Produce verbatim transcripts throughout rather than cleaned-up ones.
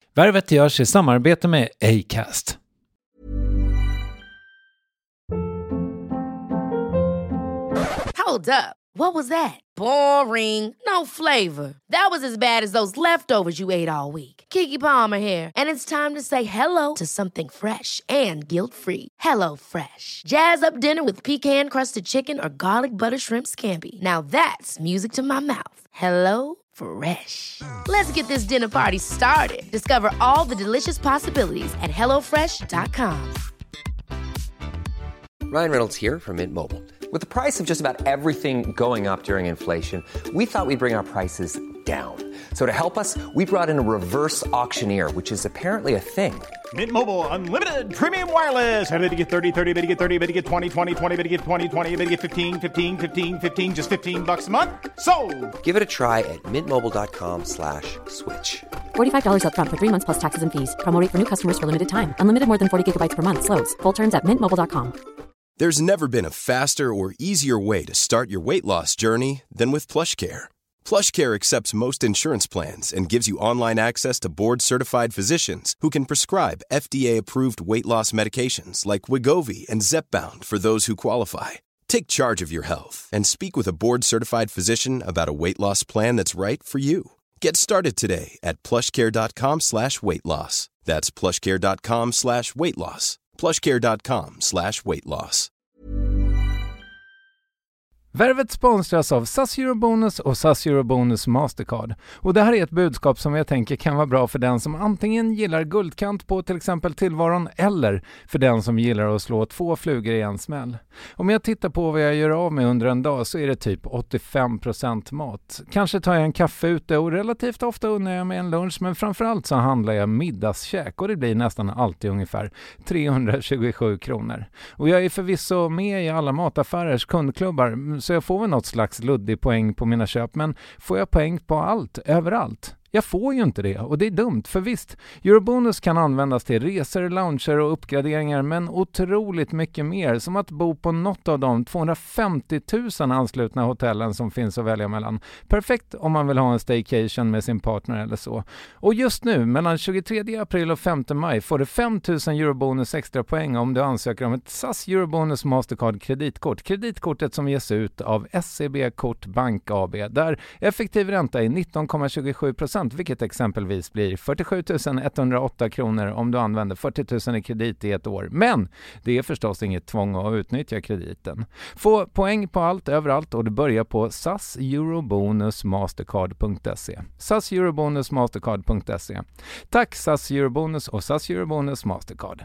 Värvet görs i samarbete med Acast. Hold up. What was that? Boring. No flavor. That was as bad as those leftovers you ate all week. Keke Palmer here, and it's time to say hello to something fresh and guilt-free. Hello Fresh. Jazz up dinner with pecan-crusted chicken or garlic butter shrimp scampi. Now that's music to my mouth. Hello Fresh. Let's get this dinner party started. Discover all the delicious possibilities at hello fresh dot com. Ryan Reynolds here from Mint Mobile. With the price of just about everything going up during inflation, we thought we'd bring our prices down. So to help us, we brought in a reverse auctioneer, which is apparently a thing. Mint Mobile Unlimited Premium Wireless. How to get thirty, thirty, how to get thirty, how to get twenty, twenty, twenty, how to get twenty, twenty, how to get fifteen, fifteen, fifteen, fifteen, just fifteen bucks a month? Sold! Give it a try at mintmobile.com slash switch. forty-five dollars up front for three months plus taxes and fees. Promo rate for new customers for limited time. Unlimited more than forty gigabytes per month. Slows full terms at mint mobile dot com. There's never been a faster or easier way to start your weight loss journey than with PlushCare. PlushCare accepts most insurance plans and gives you online access to board-certified physicians who can prescribe F D A-approved weight loss medications like Wegovy and Zepbound for those who qualify. Take charge of your health and speak with a board-certified physician about a weight loss plan that's right for you. Get started today at plushcare.com slash weight loss. That's plushcare.com slash weight loss. plushcare.com slash weight loss. Värvet sponsras av S A S Eurobonus och S A S Eurobonus Mastercard. Och det här är ett budskap som jag tänker kan vara bra för den som antingen gillar guldkant på till exempel tillvaron eller för den som gillar att slå två flugor i en smäll. Om jag tittar på vad jag gör av med under en dag så är det typ åttiofem procent mat. Kanske tar jag en kaffe ute och relativt ofta unnar jag mig en lunch, men framförallt så handlar jag middagskäk och det blir nästan alltid ungefär trehundratjugosju kronor. Och jag är förvisso med i alla mataffärers kundklubbar, så jag får väl något slags luddig poäng på mina köp, men får jag poäng på allt, överallt? Jag får ju inte det och det är dumt, för visst, Eurobonus kan användas till resor, lounger och uppgraderingar, men otroligt mycket mer, som att bo på något av de tvåhundrafemtio tusen anslutna hotellen som finns att välja mellan. Perfekt om man vill ha en staycation med sin partner eller så. Och just nu, mellan tjugotredje april och femte maj, får du fem tusen Eurobonus extra poäng om du ansöker om ett S A S Eurobonus Mastercard kreditkort. Kreditkortet som ges ut av S C B Kort Bank A B, där effektiv ränta är nitton komma tjugosju procent, vilket exempelvis blir fyrtiosju tusen etthundraåtta kronor om du använder fyrtio tusen i kredit i ett år. Men det är förstås inget tvång att utnyttja krediten. Få poäng på allt, överallt, och du börjar på S A S Eurobonus Mastercard punkt se. S A S Eurobonus Mastercard punkt se. Tack S A S Eurobonus och S A S Eurobonus Mastercard.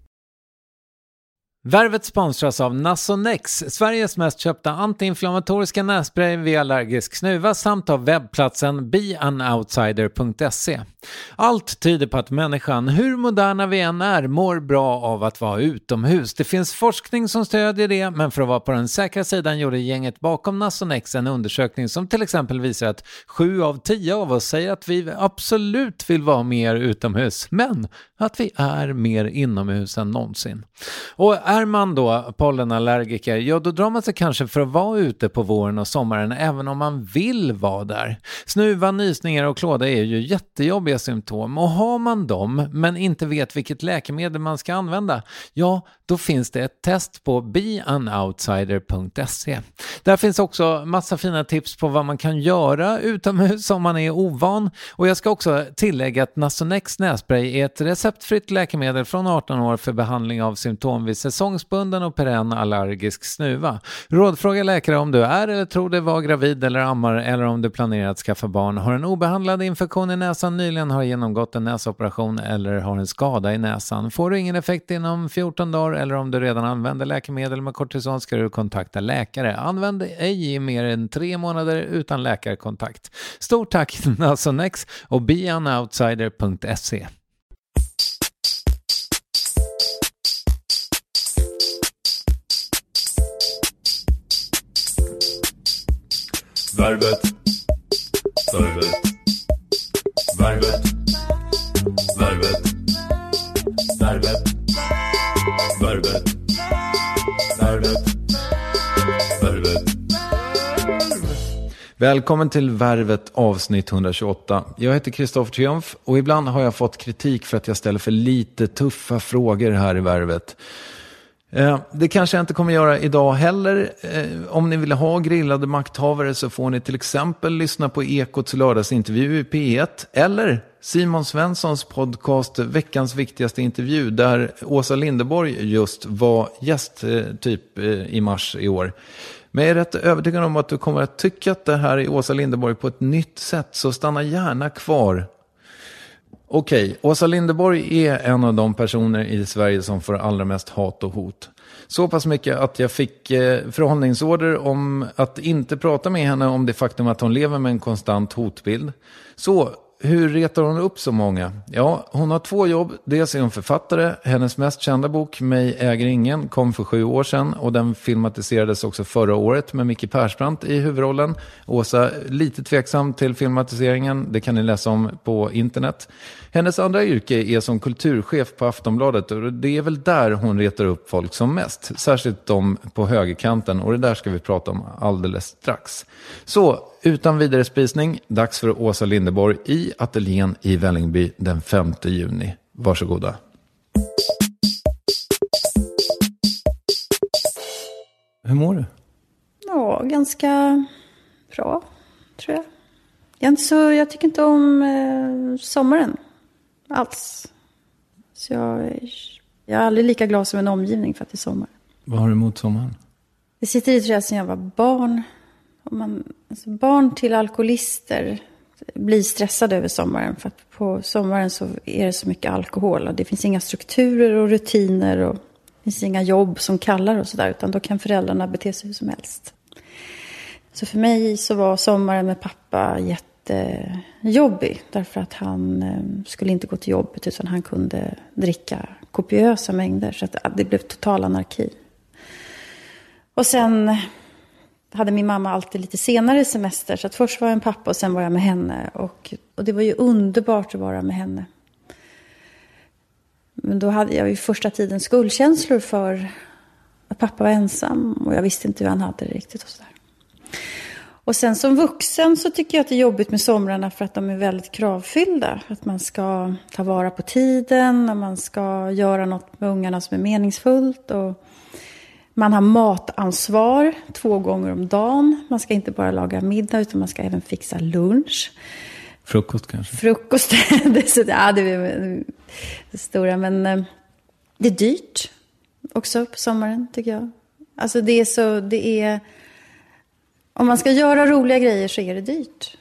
Värvet sponsras av Nasonex, Sveriges mest köpta antiinflammatoriska nässpray vid allergisk snuva, samt av webbplatsen be an outsider punkt se. Allt tyder på att människan, hur moderna vi än är, mår bra av att vara utomhus. Det finns forskning som stödjer det, men för att vara på den säkra sidan gjorde gänget bakom Nasonex en undersökning som till exempel visar att sju av tio av oss säger att vi absolut vill vara mer utomhus, men att vi är mer inomhus än någonsin. Och är man då pollenallergiker, ja då drar man sig kanske för att vara ute på våren och sommaren även om man vill vara där. Snuva, nysningar och klåda är ju jättejobbiga symptom, och har man dem men inte vet vilket läkemedel man ska använda, ja då finns det ett test på be an outsider punkt se. Där finns också massa fina tips på vad man kan göra utomhus om man är ovan, och jag ska också tillägga att Nasonex nässpray är ett receptfritt läkemedel från arton år för behandling av symptom vid säsongsbunden och perenn allergisk snuva. Rådfråga läkare om du är eller tror dig vara gravid eller ammar, eller om du planerar att skaffa barn, har en obehandlad infektion i näsan, nyligen har genomgått en näsoperation eller har en skada i näsan. Får du ingen effekt inom fjorton dagar eller om du redan använder läkemedel med kortison ska du kontakta läkare. Använd ej i mer än tre månader utan läkarkontakt. Stort tack Nasonex och be an outsider punkt se. Värvet, värvet, värvet, värvet, värvet, värvet, värvet, värvet. Välkommen till Värvet avsnitt etthundratjugoåtta. Jag heter Kristoffer Triumf och ibland har jag fått kritik för att jag ställer för lite tuffa frågor här i Värvet. Eh, det kanske jag inte kommer göra idag heller. Eh, om ni vill ha grillade makthavare så får ni till exempel lyssna på Ekots lördagsintervju i P ett eller Simon Svenssons podcast Veckans viktigaste intervju där Åsa Linderborg just var gäst eh, typ eh, i mars i år. Men jag är rätt övertygad om att du kommer att tycka att det här är Åsa Linderborg på ett nytt sätt, så stanna gärna kvar. Okej, Åsa Linderborg är en av de personer i Sverige som får allra mest hat och hot. Så pass mycket att jag fick eh, förhållningsorder om att inte prata med henne om det faktum att hon lever med en konstant hotbild. Så hur retar hon upp så många? Ja, hon har två jobb. Dels är hon författare. Hennes mest kända bok, Mig äger ingen, kom för sju år sedan. Och den filmatiserades också förra året med Micke Persbrandt i huvudrollen. Åsa, lite tveksam till filmatiseringen. Det kan ni läsa om på internet. Hennes andra yrke är som kulturchef på Aftonbladet. Och det är väl där hon retar upp folk som mest. Särskilt de på högerkanten. Och det där ska vi prata om alldeles strax. Så, utan vidare spisning, dags för Åsa Linderborg i ateljén i Vällingby den femte juni. Varsågoda. Hur mår du? Ja, ganska bra, tror jag. Jag, är inte så, jag tycker inte om eh, sommaren alls. Så jag, jag är aldrig lika glad som en omgivning för att det är sommar. Vad har du emot sommaren? Det sitter i tror jag sedan jag var barn. Och man, alltså barn till alkoholister blir stressade över sommaren. För att på sommaren så är det så mycket alkohol. Och det finns inga strukturer och rutiner. Och det finns inga jobb som kallar och sådär. Utan då kan föräldrarna bete sig hur som helst. Så för mig så var sommaren med pappa jättejobbig. Därför att han eh, skulle inte gå till jobbet. Utan han kunde dricka kopiösa mängder. Så att det blev total anarki. Och sen hade min mamma alltid lite senare semester. Så att först var jag en pappa och sen var jag med henne. Och, och det var ju underbart att vara med henne. Men då hade jag ju första tiden skuldkänslor för att pappa var ensam. Och jag visste inte hur han hade det riktigt och sådär. Och sen som vuxen så tycker jag att det är jobbigt med somrarna för att de är väldigt kravfyllda. Att man ska ta vara på tiden och man ska göra något med ungarna som är meningsfullt. Och man har matansvar två gånger om dagen. Man ska inte bara laga middag utan man ska även fixa lunch. Frukost kanske? Frukost, det är, så, ja, det är det stora. Men eh, det är dyrt också på sommaren tycker jag. Alltså det är så, det är... Om man ska göra roliga grejer så är det dyrt.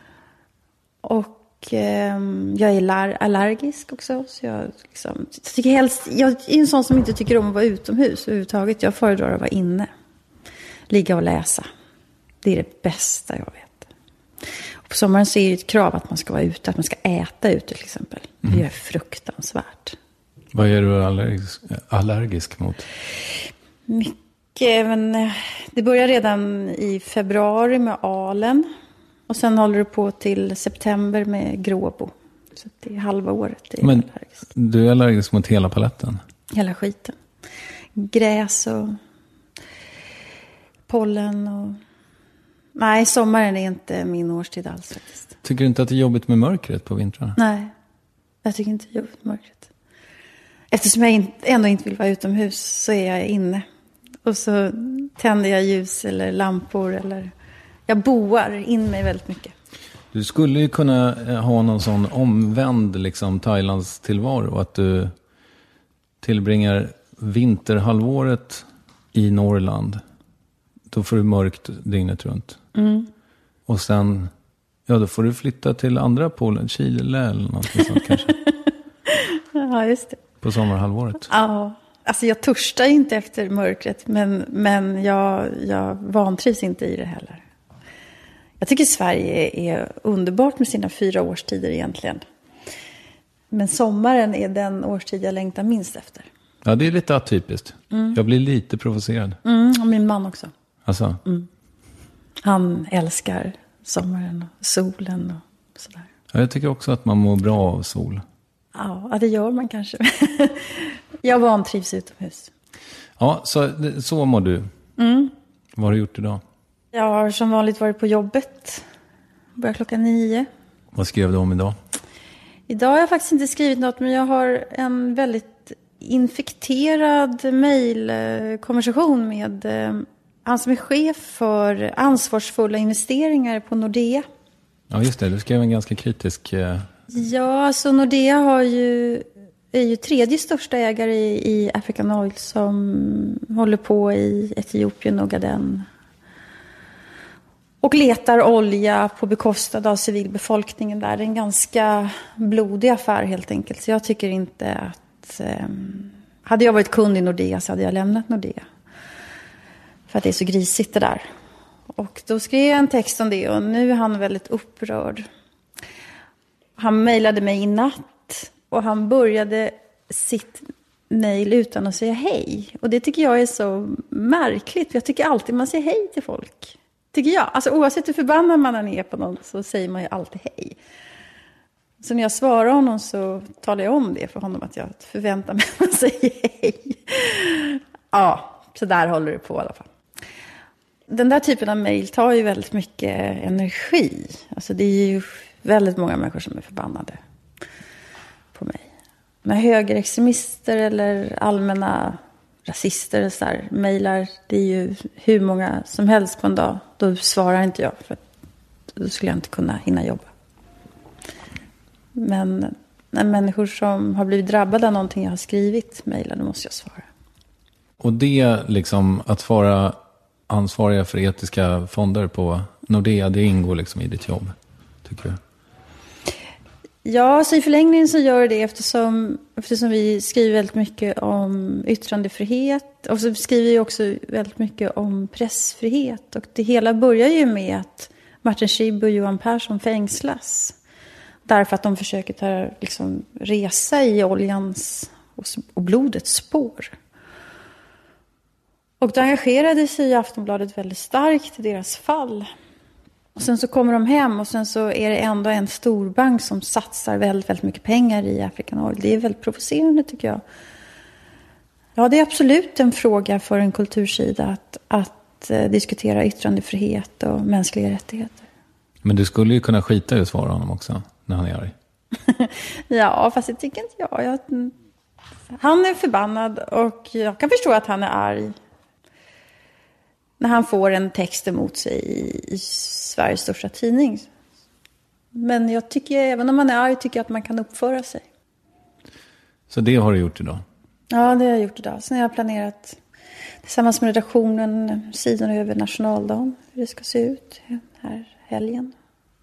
Och eh, jag är allergisk också. Så jag, liksom, jag, tycker helst, jag är en sån som inte tycker om att vara utomhus överhuvudtaget. Jag föredrar att vara inne. Ligga och läsa. Det är det bästa jag vet. Och på sommaren så är det ett krav att man ska vara ute. Att man ska äta ute till exempel. Mm. Det är fruktansvärt. Vad är du allergisk, allergisk mot? Mycket. Men det börjar redan i februari med alen. Och sen håller det på till september med gråbo. Så det är halva året. Det är Men allergisk. Du är allergisk mot hela paletten? Hela skiten. Gräs och pollen och... Nej, sommaren är inte min årstid alls faktiskt. Tycker du inte att det är jobbigt med mörkret på vintrarna? Nej, jag tycker inte det är jobbigt med mörkret. Eftersom jag ändå inte vill vara utomhus så är jag inne. Och så tänder jag ljus eller lampor eller... Jag boar in mig väldigt mycket. Du skulle ju kunna ha någon sån omvänd liksom, Thailands tillvaro. Att du tillbringar vinterhalvåret i Norrland. Då får du mörkt dygnet runt. Mm. Och sen, ja då får du flytta till andra polen, Chile eller något sånt kanske. Ja, just det. På sommarhalvåret. Ja, alltså jag törstar inte efter mörkret. Men, men jag, jag vantrivs inte i det heller. Jag tycker Sverige är underbart med sina fyra årstider egentligen. Men sommaren är den årstid jag längtar minst efter. Ja, det är lite atypiskt. Mm. Jag blir lite provocerad. Mm, och min man också. Alltså? Mm. Han älskar sommaren och solen och sådär. Ja, jag tycker också att man mår bra av sol. Ja, det gör man kanske. Jag vantrivs utomhus. Ja, så, så mår du. Mm. Vad har du gjort idag? Jag har som vanligt varit på jobbet. Börjar klockan nio. Vad skrev du om idag? Idag har jag faktiskt inte skrivit något, men jag har en väldigt infekterad mejlkonversation med han som är chef för ansvarsfulla investeringar på Nordea. Ja, just det. Du skrev en ganska kritisk... Eh... Ja, alltså Nordea har ju, är ju tredje största ägare i, i African Oil som håller på i Etiopien och Ogaden. Och letar olja på bekostnad av civilbefolkningen där. Det är en ganska blodig affär helt enkelt. Så jag tycker inte att... Eh, hade jag varit kund i Nordea så hade jag lämnat Nordea. För att det är så grisigt det där. Och då skrev jag en text om det och nu är han väldigt upprörd. Han mejlade mig i natt och han började sitt mejl utan att säga hej. Och det tycker jag är så märkligt. Jag tycker alltid man säger hej till folk. Tycker jag. Alltså oavsett hur förbannad man är på någon så säger man ju alltid hej. Så när jag svarar honom så talar jag om det för honom att jag förväntar mig att man säger hej. Ja, så där håller det på i alla fall. Den där typen av mejl tar ju väldigt mycket energi. Alltså det är ju väldigt många människor som är förbannade på mig. När högerextremister eller allmänna rasister så här, mejlar, det är ju hur många som helst på en dag. Då svarar inte jag för då skulle jag inte kunna hinna jobba. Men när människor som har blivit drabbade av någonting jag har skrivit mejlar, då måste jag svara. Och det liksom att vara ansvariga för etiska fonder på Nordea, det ingår liksom i ditt jobb, tycker du? Ja, så i förlängningen så gör det eftersom, eftersom vi skriver väldigt mycket om yttrandefrihet. Och så skriver vi också väldigt mycket om pressfrihet. Och det hela börjar ju med att Martin Schibbye och Johan Persson fängslas. Därför att de försöker ta liksom, resa i oljans och blodets spår. Och då engagerade sig Aftonbladet väldigt starkt i deras fall. Och sen så kommer de hem och sen så är det ändå en storbank som satsar väldigt, väldigt mycket pengar i African Oil. Det är väldigt provocerande tycker jag. Ja, det är absolut en fråga för en kultursida att, att eh, diskutera yttrandefrihet och mänskliga rättigheter. Men du skulle ju kunna skita i att svara honom också när han är arg. Ja, fast det tycker inte jag. jag. Han är förbannad och jag kan förstå att han är arg. När han får en text emot sig i, i Sveriges största tidning. Men jag tycker, även om man är arg, tycker jag att man kan uppföra sig. Så det har du gjort idag? Ja, det har jag gjort idag. Sen har jag planerat tillsammans med redaktionen sidan över nationaldagen. Hur det ska se ut den här helgen.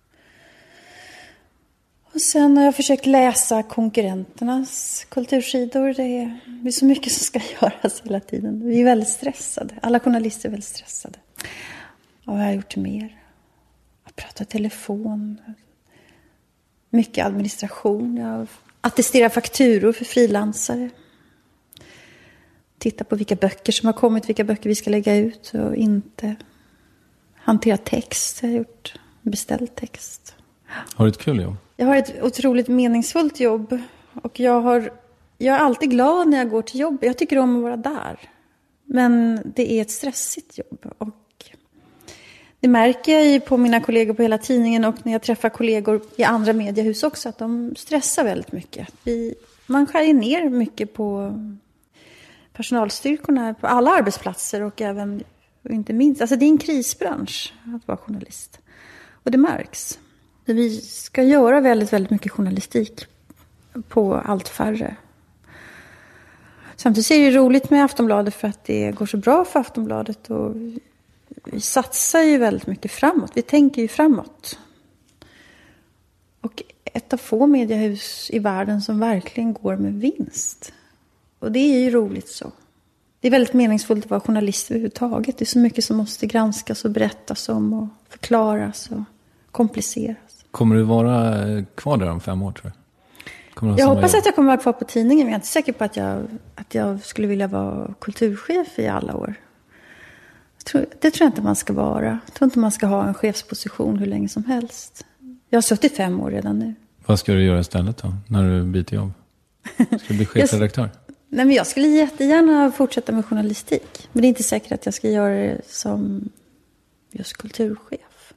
Och sen har jag försökt läsa konkurrenternas kultursidor. Det är, det är så mycket som ska göras hela tiden. Vi är väldigt stressade. Alla journalister är väldigt stressade. Och vad har jag gjort mer? Jag pratar telefon. Mycket administration. Jag attesterar fakturor för frilansare. Titta på vilka böcker som har kommit. Vilka böcker vi ska lägga ut och inte. Hantera text. Jag har gjort beställd text. Har du ett kul jobb? Jag har ett otroligt meningsfullt jobb. Och jag, har, jag är alltid glad när jag går till jobb. Jag tycker om att vara där. Men det är ett stressigt jobb. Och det märker jag ju på mina kollegor på hela tidningen. Och när jag träffar kollegor i andra mediehus också. Att de stressar väldigt mycket. Vi, man skär ner mycket på personalstyrkorna. På alla arbetsplatser. Och även, och inte minst. Alltså det är en krisbransch att vara journalist. Och det märks. Vi ska göra väldigt, väldigt mycket journalistik på allt färre. Samtidigt är det roligt med Aftonbladet för att det går så bra för Aftonbladet. Och vi satsar ju väldigt mycket framåt. Vi tänker ju framåt. Och ett av få mediehus i världen som verkligen går med vinst. Och det är ju roligt så. Det är väldigt meningsfullt att vara journalist överhuvudtaget. Det är så mycket som måste granskas och berättas om och förklaras och kompliceras. Kommer du vara kvar där om fem år, tror du? Jag hoppas jobb? Att jag kommer vara kvar på tidningen. Men jag är inte säker på att jag, att jag skulle vilja vara kulturchef i alla år. Jag tror, det tror jag inte man ska vara. Jag tror inte man ska ha en chefsposition hur länge som helst. Jag har suttit fem år redan nu. Vad ska du göra istället då, när du byter jobb? Ska du bli chefredaktör? Nej, men jag skulle jättegärna fortsätta med journalistik. Men det är inte säkert att jag ska göra det som just kulturchef.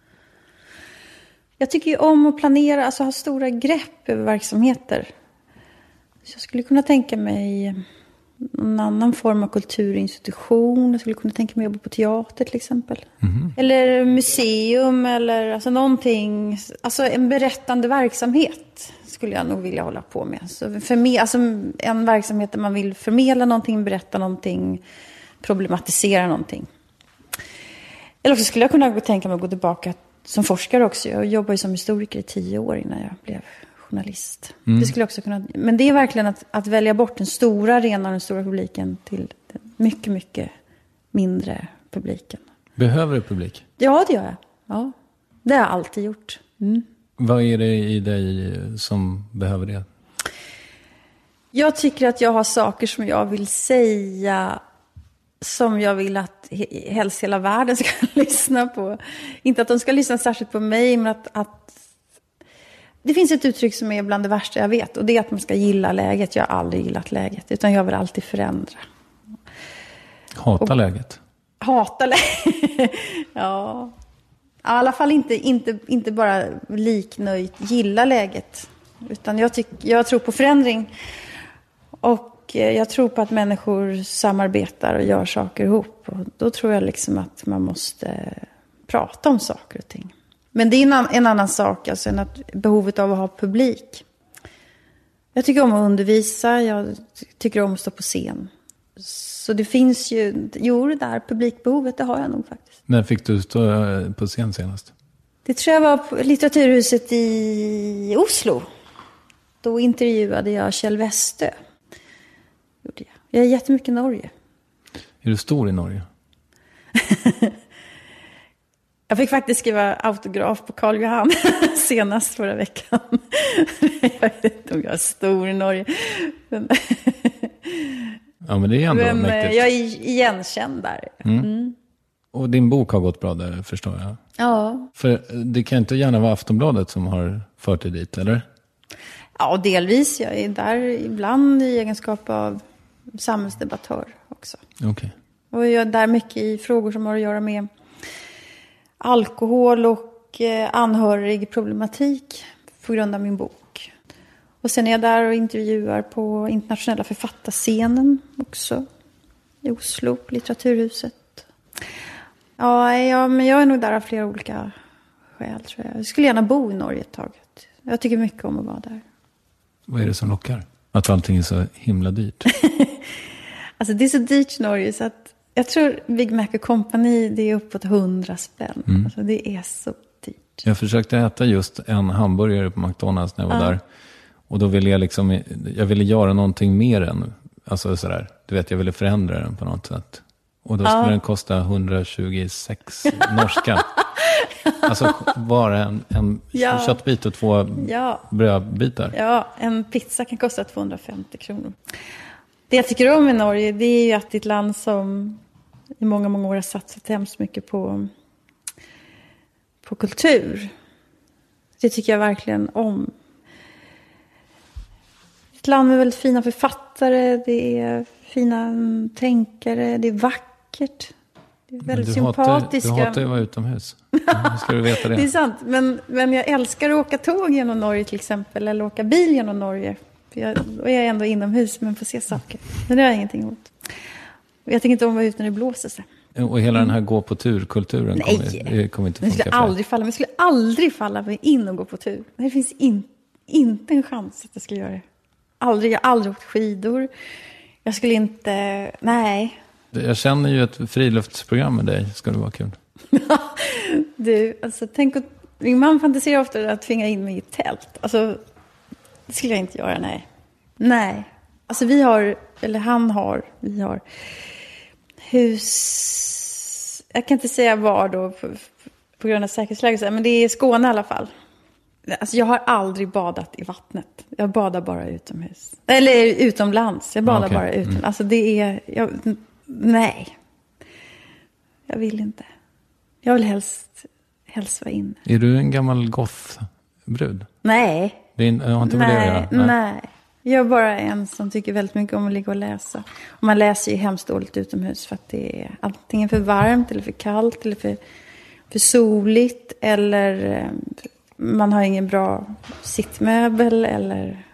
Jag tycker ju om att planera, alltså ha stora grepp över verksamheter. Så jag skulle kunna tänka mig en annan form av kulturinstitution. Jag skulle kunna tänka mig jobba på teater till exempel. Mm. Eller museum eller alltså någonting. Alltså en berättande verksamhet skulle jag nog vilja hålla på med. Så för mig, alltså en verksamhet där man vill förmedla någonting, berätta någonting, problematisera någonting. Eller också skulle jag kunna tänka mig att gå tillbaka som forskare också. Jag jobbade ju som historiker i tio år innan jag blev journalist. Mm. Det skulle jag också kunna, men det är verkligen att, att välja bort den stora arenan, den stora publiken till den mycket, mycket mindre publiken. Behöver du publik? Ja, det gör jag. Ja, det har jag alltid gjort. Mm. Vad är det i dig som behöver det? Jag tycker att jag har saker som jag vill säga som jag vill att helst hela världen ska lyssna på. Inte att de ska lyssna särskilt på mig, men att, att det finns ett uttryck som är bland det värsta jag vet. Och det är att man ska gilla läget. Jag har aldrig gillat läget. Utan jag vill alltid förändra. Hata och, läget? Hata läget. Ja. I alla fall inte, inte, inte bara liknöjt gilla läget. Utan jag, tyck, jag tror på förändring. Och jag tror på att människor samarbetar och gör saker ihop. Och då tror jag liksom att man måste prata om saker och ting. Men det är en, en annan sak, alltså än att behovet av att ha publik. Jag tycker om att undervisa, jag tycker om att stå på scen. Så det finns ju, jo det där publikbehovet, det har jag nog faktiskt. När fick du stå på scen senast? Det tror jag var på Litteraturhuset i Oslo. Då intervjuade jag Kjell Westö. Gjorde jag. Jag är jättemycket i Norge. Är du stor i Norge? Jag fick faktiskt skriva autograf på Karl Johan senast förra veckan. Jag vet inte om jag är stor i Norge. Men ja, men det är ändå men mäktigt. Jag är igenkänd där. Mm. Mm. Och din bok har gått bra där, förstår jag. Ja. För det kan inte gärna vara Aftonbladet som har fört dig dit, eller? Ja, delvis. Jag är där ibland i egenskap av samhällsdebattör också. Okej. Okay. Och jag är där mycket i frågor som har att göra med alkohol och eh, anhörig problematik på grund av min bok. Och sen är jag där och intervjuar på internationella författarscenen också. I Oslo, på Litteraturhuset. Ja, ja, men jag är nog där av flera olika skäl, tror jag. Jag skulle gärna bo i Norge ett tag. Jag tycker mycket om att vara där. Vad är det som lockar? Att allting är så himla dyrt? Alltså det är så dyrt i Norge så att jag tror Big Mac Company, det är uppåt hundra spänn. Mm. Alltså det är så dyrt. Jag försökte äta just en hamburgare på McDonald's när jag var ja. där. Och då ville jag liksom, jag ville göra någonting mer än, alltså sådär, du vet, jag ville förändra den på något sätt. Och då skulle ja. den kosta hundratjugosex norska. Alltså bara en, en ja. köttbit och två ja. brödbitar. Ja, en pizza kan kosta tvåhundrafemtio kronor. Det jag tycker om i Norge, det är ju att det är ett land som i många, många år har satsat hemskt mycket på, på kultur. Det tycker jag verkligen om. Ett land med väldigt fina författare, det är fina tänkare, det är vackert. Det är väldigt du sympatiska. Hatar, du hatar ju att vara utomhus. Nu ska du veta det. Det är sant, men, men jag älskar att åka tåg genom Norge till exempel, eller åka bil genom Norge. För jag, och jag är ändå inomhus, men får se saker. Men det har jag ingenting emot. Och jag tänker inte om att vara ute när det blåser sig. Och hela den här gå på tur-kulturen kommer, kommer inte funka. Det skulle aldrig falla, men skulle aldrig falla mig in och gå på tur. Det finns in, inte en chans att jag ska göra det. Aldrig, jag har aldrig åkt skidor. Jag skulle inte, nej. Jag känner ju ett friluftsprogram med dig, ska det vara kul. Du, alltså tänk att, min man fantiserar ofta att tvinga in mig i ett tält. Alltså, det skulle jag inte göra, nej. Nej, alltså vi har, eller han har, vi har hus, jag kan inte säga var då på, på grund av säkerhetsläget, men det är Skåne i alla fall. Alltså jag har aldrig badat i vattnet. Jag badar bara utomhus. Eller utomlands. Jag badar okay. bara utomlands. Mm. Alltså det är, jag, nej. Jag vill inte. Jag vill helst, helst vara inne. Är du en gammal goth-brud? Nej. Det är, jag har inte med det att göra. Nej. nej. Jag är bara en som tycker väldigt mycket om att ligga och läsa. Och man läser ju hemskt dåligt utomhus för att det är antingen för varmt eller för kallt eller för för soligt eller man har ingen bra sittmöbel eller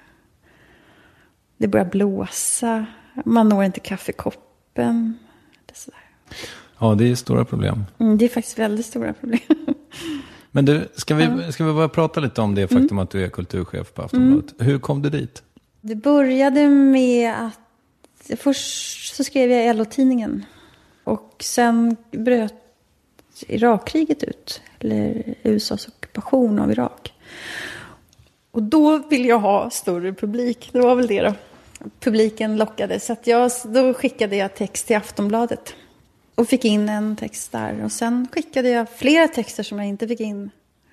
det börjar blåsa. Man når inte kaffekoppen. Det är sådär. Ja, det är stora problem. Mm, det är faktiskt väldigt stora problem. Men du, ska vi, ska vi bara prata lite om det faktum mm. att du är kulturchef på Aftonbladet. Mm. Hur kom du dit? Det började med att först så skrev jag i L O-tidningen. Och sen bröt Irakkriget ut. Eller U S A:s ockupation av Irak. Och då ville jag ha större publik. Det var väl det då. Publiken lockade. Så att jag, då skickade jag text till Aftonbladet. Och fick in en text där. Och sen skickade jag flera texter som jag inte fick in.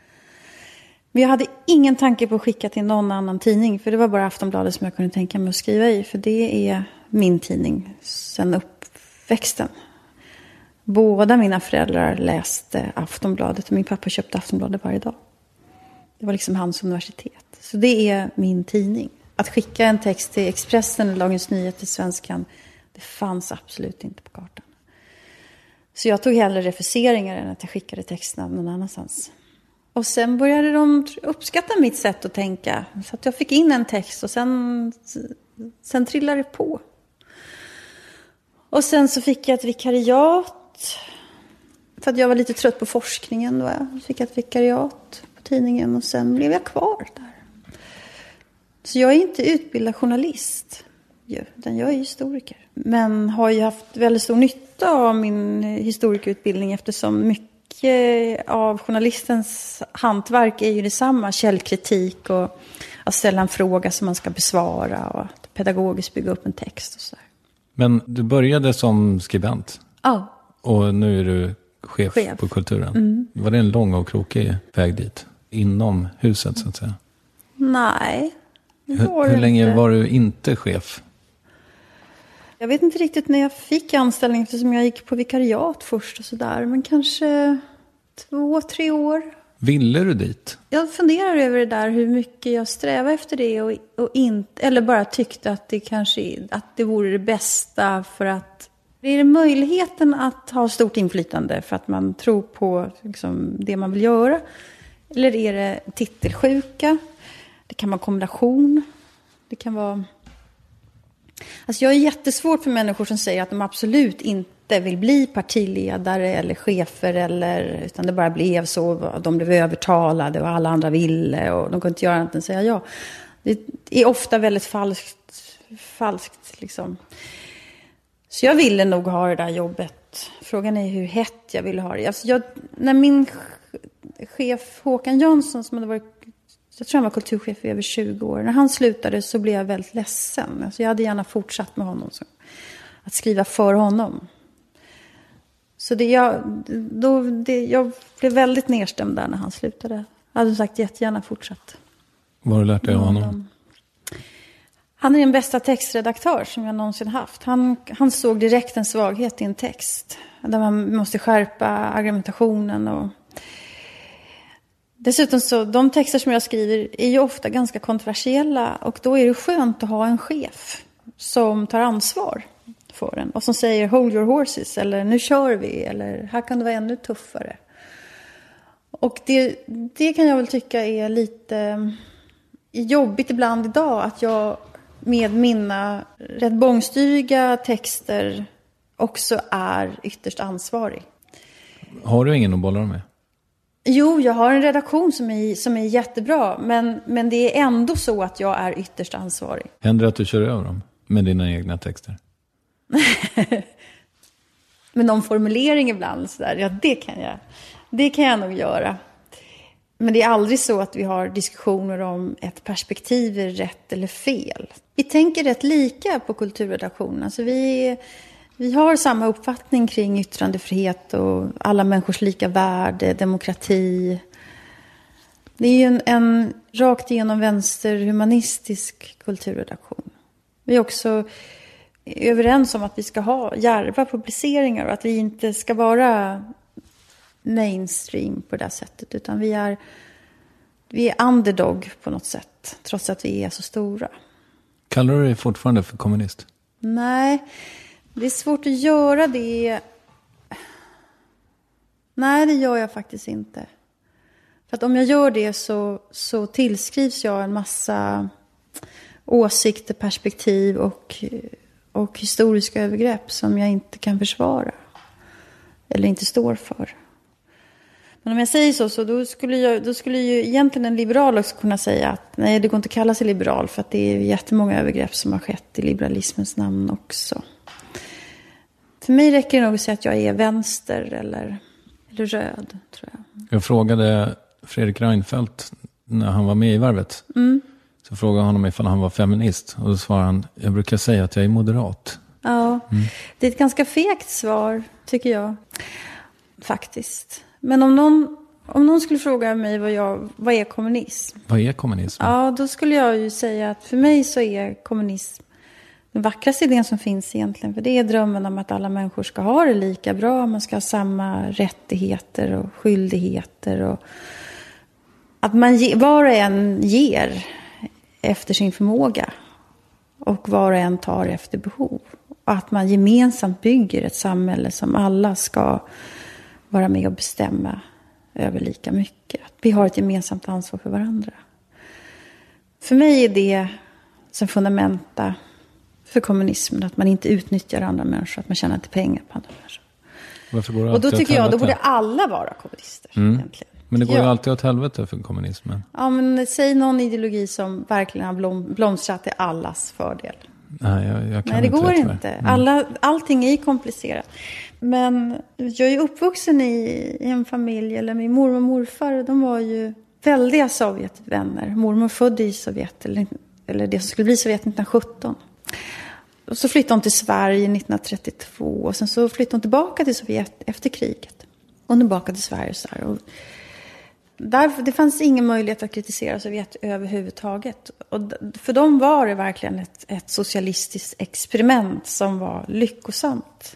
Men jag hade ingen tanke på att skicka till någon annan tidning. För det var bara Aftonbladet som jag kunde tänka mig att skriva i. För det är min tidning sen uppväxten. Båda mina föräldrar läste Aftonbladet. Och min pappa köpte Aftonbladet varje dag. Det var liksom hans universitet. Så det är min tidning. Att skicka en text till Expressen, Dagens Nyheter, Svenskan. Det fanns absolut inte på kartan. Så jag tog hellre refuseringar än att jag skickade texterna någon annanstans. Och sen började de uppskatta mitt sätt att tänka. Så att jag fick in en text och sen, sen trillade det på. Och sen så fick jag ett vikariat. För att jag var lite trött på forskningen då. Jag fick ett vikariat på tidningen och sen blev jag kvar där. Så jag är inte utbildad journalist. Utan jag är historiker. Men har ju haft väldigt stor nytta av min historikerutbildning eftersom mycket av journalistens hantverk är ju detsamma. Källkritik och att ställa en fråga som man ska besvara och att pedagogiskt bygga upp en text och så där. Men du började som skribent. Ja. Och nu är du chef, chef. på Kulturen. Mm. Var det en lång och krokig väg dit? Inom huset så att säga? Nej. Hur, hur länge inte. var du inte chef? Jag vet inte riktigt när jag fick anställning eftersom jag gick på vikariat först och sådär. Men kanske två, tre år. Ville du dit? Jag funderar över det där hur mycket jag strävar efter det. Och, och inte, eller bara tyckte att det kanske att det vore det bästa för att... Är det möjligheten att ha stort inflytande för att man tror på liksom, det man vill göra? Eller är det titelsjuka? Det kan vara kombination. Det kan vara... Alltså jag är jättesvårt för människor som säger att de absolut inte vill bli partiledare eller chefer. Eller, utan det bara blev så. De blev övertalade och alla andra ville. Och de kunde inte göra annat än säga ja. Det är ofta väldigt falskt. falskt liksom. Så jag ville nog ha det där jobbet. Frågan är hur hett jag ville ha det. Alltså jag, när min chef Håkan Jönsson som hade varit... Jag tror han var kulturchef i över tjugo år. När han slutade så blev jag väldigt ledsen. Alltså jag hade gärna fortsatt med honom. Så, att skriva för honom. Så det, jag, då, det, jag blev väldigt nedstämd där när han slutade. Jag hade sagt jättegärna fortsatt. Vad har du lärt dig av honom? Han är den bästa textredaktör som jag någonsin haft. Han, han såg direkt en svaghet i en text. Där man måste skärpa argumentationen och... Dessutom så, de texter som jag skriver är ju ofta ganska kontroversiella och då är det skönt att ha en chef som tar ansvar för den och som säger hold your horses eller nu kör vi eller här kan det vara ännu tuffare. Och det, det kan jag väl tycka är lite jobbigt ibland idag att jag med mina rätt bångstyriga texter också är ytterst ansvarig. Har du ingen att bolla med? Jo, jag har en redaktion som är, som är jättebra. Men, men det är ändå så att jag är ytterst ansvarig. Händer det att du kör över dem med dina egna texter? Med någon formulering ibland. Så där, ja, det kan, jag, det kan jag nog göra. Men det är aldrig så att vi har diskussioner om ett perspektiv är rätt eller fel. Vi tänker rätt lika på kulturredaktionen. Alltså vi... Vi har samma uppfattning kring yttrandefrihet och alla människors lika värde, demokrati. Det är ju en, en rakt igenom vänsterhumanistisk kulturredaktion. Vi är också överens om att vi ska ha djärva publiceringar och att vi inte ska vara mainstream på det sättet. Utan vi är, vi är underdog på något sätt, trots att vi är så stora. Kallar du dig fortfarande för kommunist? Nej, det är svårt att göra det. Nej, det gör jag faktiskt inte. För att om jag gör det så, så tillskrivs jag en massa åsikter, perspektiv och, och historiska övergrepp som jag inte kan försvara. Eller inte står för. Men om jag säger så, så då skulle, jag, då skulle ju egentligen en liberal också kunna säga att nej, det går inte att kalla sig liberal för att det är jättemånga övergrepp som har skett i liberalismens namn också. För mig räcker det nog att säga att jag är vänster eller, eller röd, tror jag. Jag frågade Fredrik Reinfeldt när han var med i Varvet. Mm. Så frågade jag honom ifall han var feminist. Och då svarade han, jag brukar säga att jag är moderat. Ja, mm. Det är ett ganska fegt svar, tycker jag. Faktiskt. Men om någon, om någon skulle fråga mig vad, jag, vad är kommunism? Vad är kommunism? Ja, då skulle jag ju säga att för mig så är kommunism den vackraste idén som finns egentligen. För det är drömmen om att alla människor ska ha det lika bra. Man ska ha samma rättigheter och skyldigheter. Och att man ge, var och en ger efter sin förmåga. Och var och en tar efter behov. Och att man gemensamt bygger ett samhälle som alla ska vara med och bestämma över lika mycket. Att vi har ett gemensamt ansvar för varandra. För mig är det som fundamenta för kommunismen. Att man inte utnyttjar andra människor. Att man tjänar inte pengar på andra människor. Varför går det och då tycker jag, då borde helvete? alla vara kommunister. Mm. Egentligen. Men det går ju Ja. alltid åt helvete för kommunismen. Ja, men säg någon ideologi som verkligen har blom, blomstrat till allas fördel. Nej, jag, jag kan Nej, det inte går det, tyvärr. inte. Mm. Alla, allting är ju komplicerat. Men jag är ju uppvuxen i, i en familj, eller min mormor och morfar, de var ju väldiga Sovjetvänner. Mormor född i Sovjet, eller, eller det som skulle bli Sovjet nittonhundrasjutton. Och så flyttade hon till Sverige nittonhundratrettiotvå. Och sen så flyttade hon tillbaka till Sovjet efter kriget. Och tillbaka till Sverige. Så här. Och där, det fanns ingen möjlighet att kritisera Sovjet överhuvudtaget. Och för dem var det verkligen ett, ett socialistiskt experiment som var lyckosamt.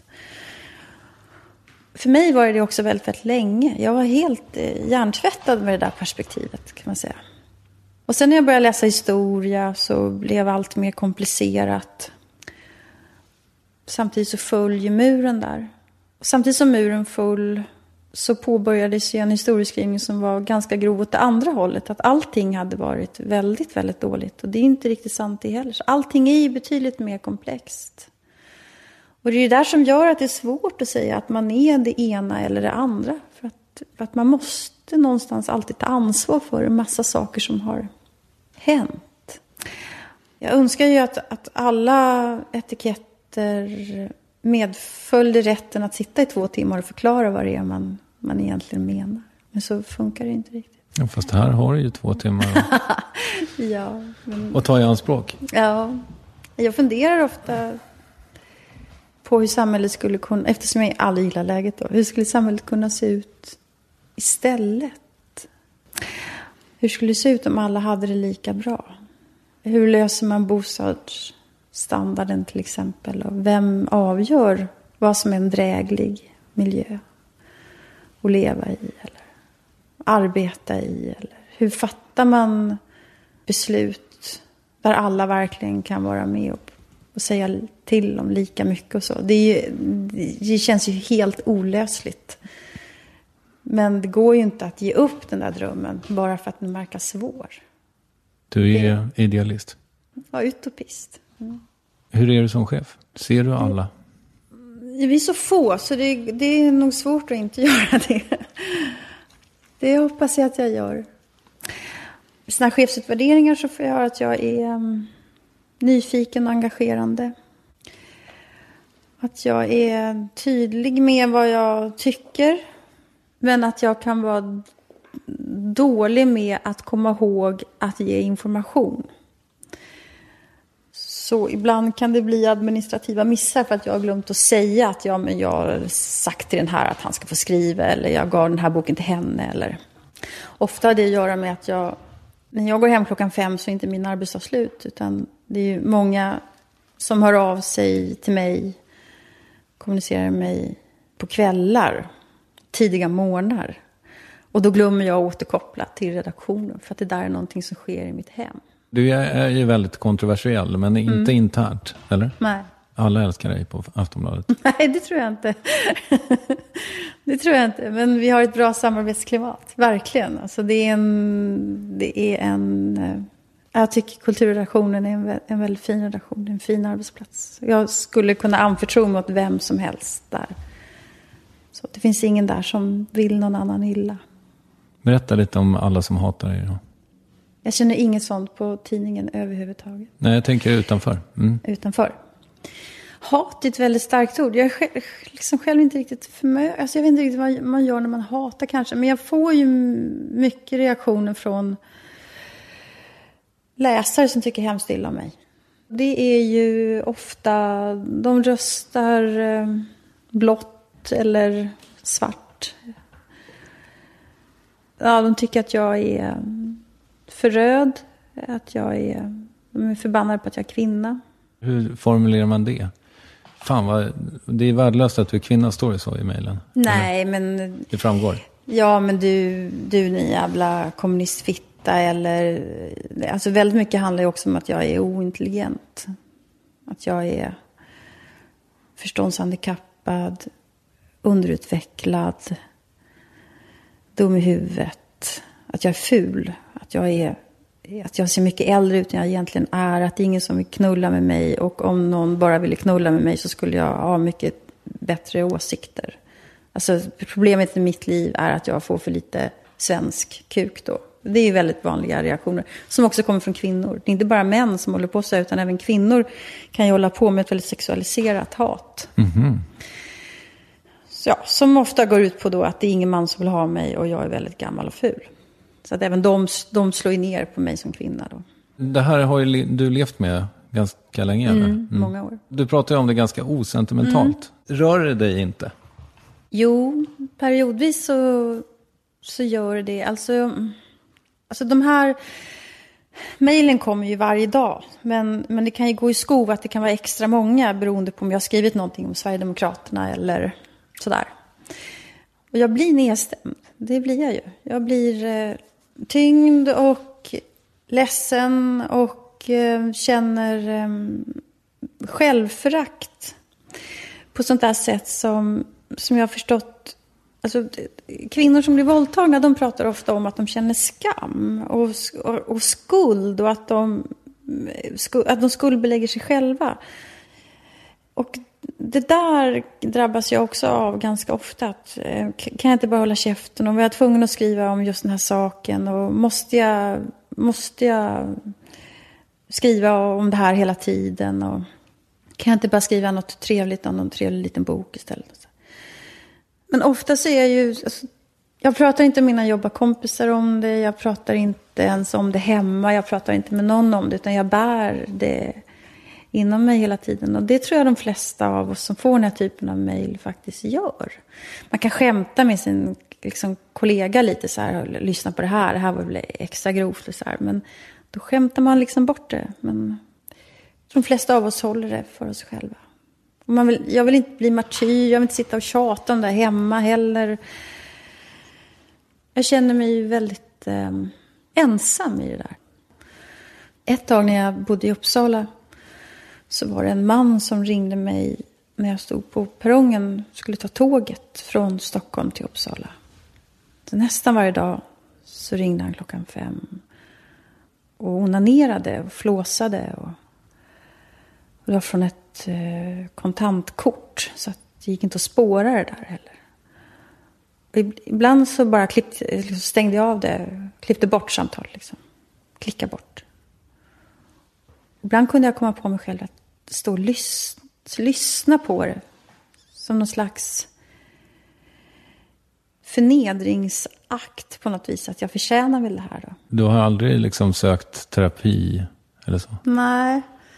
För mig var det också väldigt, väldigt länge. Jag var helt eh, hjärntvättad med det där perspektivet, kan man säga. Och sen när jag började läsa historia så blev allt mer komplicerat. Samtidigt så föll ju muren där. Och samtidigt som muren föll så påbörjades ju en historieskrivning som var ganska grov åt det andra hållet. Att allting hade varit väldigt, väldigt dåligt. Och det är inte riktigt sant det heller. Så allting är ju betydligt mer komplext. Och det är ju där som gör att det är svårt att säga att man är det ena eller det andra. För att, för att man måste någonstans alltid ta ansvar för en massa saker som har hänt. Jag önskar ju att, att alla etiketter medföljde rätten att sitta i två timmar och förklara vad det är man, man egentligen menar. Men så funkar det inte riktigt. Ja, fast här har du ju två timmar. ja. Men, och ta i anspråk. Ja. Jag funderar ofta på hur samhället skulle kunna, eftersom jag aldrig gillar läget då, hur skulle samhället kunna se ut istället? Hur skulle det se ut om alla hade det lika bra? Hur löser man bostadsstandarden till exempel? Och vem avgör vad som är en dräglig miljö att leva i eller arbeta i? Eller hur fattar man beslut där alla verkligen kan vara med och, och säga till om lika mycket och så? Det, är ju, det känns ju helt olösligt. Men det går ju inte att ge upp den där drömmen bara för att den verkar svår. Du är idealist. Ja, utopist. Mm. Hur är du som chef? Ser du alla? Vi är så få, så det, det är nog svårt att inte göra det. Det hoppas jag att jag gör. I sina chefsutvärderingar så får jag höra att jag är um, nyfiken och engagerande. Att jag är tydlig med vad jag tycker. Men att jag kan vara dålig med att komma ihåg att ge information. Så ibland kan det bli administrativa missar för att jag har glömt att säga att ja, men jag har sagt till den här att han ska få skriva, eller jag gav den här boken till henne. Eller. Ofta har det att göra med att jag, när jag går hem klockan fem så är inte min arbetsdag slut. Utan det är ju många som hör av sig till mig, kommunicerar med mig på kvällar, tidiga morgnar. Och då glömmer jag att återkoppla till redaktionen för att det där är någonting som sker i mitt hem. Du är ju väldigt kontroversiell, men inte mm. internt, eller? Nej. Alla älskar dig på Aftonbladet. Nej, det tror jag inte. Det tror jag inte. Men vi har ett bra samarbetsklimat. Verkligen. Alltså det är en... Det är en jag tycker kulturredaktionen är en, en väldigt fin redaktion. En fin arbetsplats. Jag skulle kunna anförtro mig åt vem som helst där. Så det finns ingen där som vill någon annan illa. Berätta lite om alla som hatar dig då. Jag känner inget sånt på tidningen överhuvudtaget. Nej, jag tänker utanför. Mm. Utanför. Hat är ett väldigt starkt ord. Jag är själv, liksom själv inte riktigt förmö... alltså jag vet inte riktigt vad man gör när man hatar kanske. Men jag får ju mycket reaktioner från läsare som tycker hemskt illa om mig. Det är ju ofta... De röstar blått eller svart. Ja, de tycker att jag är för röd. Att jag är... De är förbannade på att jag är kvinna. Hur formulerar man det? Fan vad, det är värdelöst att du är kvinna, står det så i mejlen. Nej, eller? Men... Det framgår. Ja, men du, du ni jävla kommunistfitta eller... Alltså väldigt mycket handlar ju också om att jag är ointelligent. Att jag är förståndshandikappad, underutvecklad, dum i huvudet. Att jag är ful, att jag är... Att jag ser mycket äldre ut än jag egentligen är. Att det är ingen som vill knulla med mig. Och om någon bara ville knulla med mig så skulle jag ha mycket bättre åsikter. Alltså problemet i mitt liv är att jag får för lite svensk kuk då. Det är ju väldigt vanliga reaktioner. Som också kommer från kvinnor. Det är inte bara män som håller på så, utan även kvinnor kan ju hålla på med ett väldigt sexualiserat hat. Mm-hmm. Så, ja, som ofta går ut på då att det är ingen man som vill ha mig och jag är väldigt gammal och ful. Så att även de, de slår ner på mig som kvinna då. Det här har ju du levt med ganska länge, eller? Mm, mm. Många år. Du pratar ju om det ganska osentimentalt. Mm. Rör det dig inte? Jo, periodvis så, så gör det. Alltså, alltså de här... Mejlen kommer ju varje dag. Men, men det kan ju gå i skov att det kan vara extra många beroende på om jag har skrivit någonting om Sverigedemokraterna eller sådär. Och jag blir nedstämd. Det blir jag ju. Jag blir eh, tyngd och ledsen och eh, känner eh, självförakt på sånt där sätt som, som jag har förstått. Alltså, kvinnor som blir våldtagna, de pratar ofta om att de känner skam och, och, och skuld och att de, att de skuldbelägger sig själva. Och det där drabbas jag också av ganska ofta. Att, eh, kan jag inte bara hålla käften? Och var jag tvungen att skriva om just den här saken? Och måste jag, måste jag skriva om det här hela tiden? Och kan jag inte bara skriva något trevligt om någon trevlig liten bok istället? Men ofta så är jag ju... Alltså, jag pratar inte med mina jobbarkompisar om det. Jag pratar inte ens om det hemma. Jag pratar inte med någon om det. Utan jag bär det inom mig hela tiden. Och det tror jag de flesta av oss som får den här typen av mejl faktiskt gör. Man kan skämta med sin liksom, kollega lite så här. Lyssna på det här. Det här var väl extra grovt. Så här. Men då skämtar man liksom bort det. Men de flesta av oss håller det för oss själva. Och man vill, jag vill inte bli martyr. Jag vill inte sitta och tjata om det hemma heller. Jag känner mig ju väldigt eh, ensam i det där. Ett tag när jag bodde i Uppsala så var det en man som ringde mig när jag stod på perrongen och skulle ta tåget från Stockholm till Uppsala. Så nästan varje dag så ringde han klockan fem och onanerade och flåsade. Och, och det var från ett eh, kontantkort så att det gick inte att spåra det där heller. Och ibland så bara klippte, liksom stängde jag av det, klippte bort samtal liksom. Klicka bort. Ibland kunde jag komma på mig själv att stå och lys- lyssna på det. Som någon slags förnedringsakt på något vis. Att jag förtjänar väl det här då. Du har aldrig liksom sökt terapi eller så? Nej.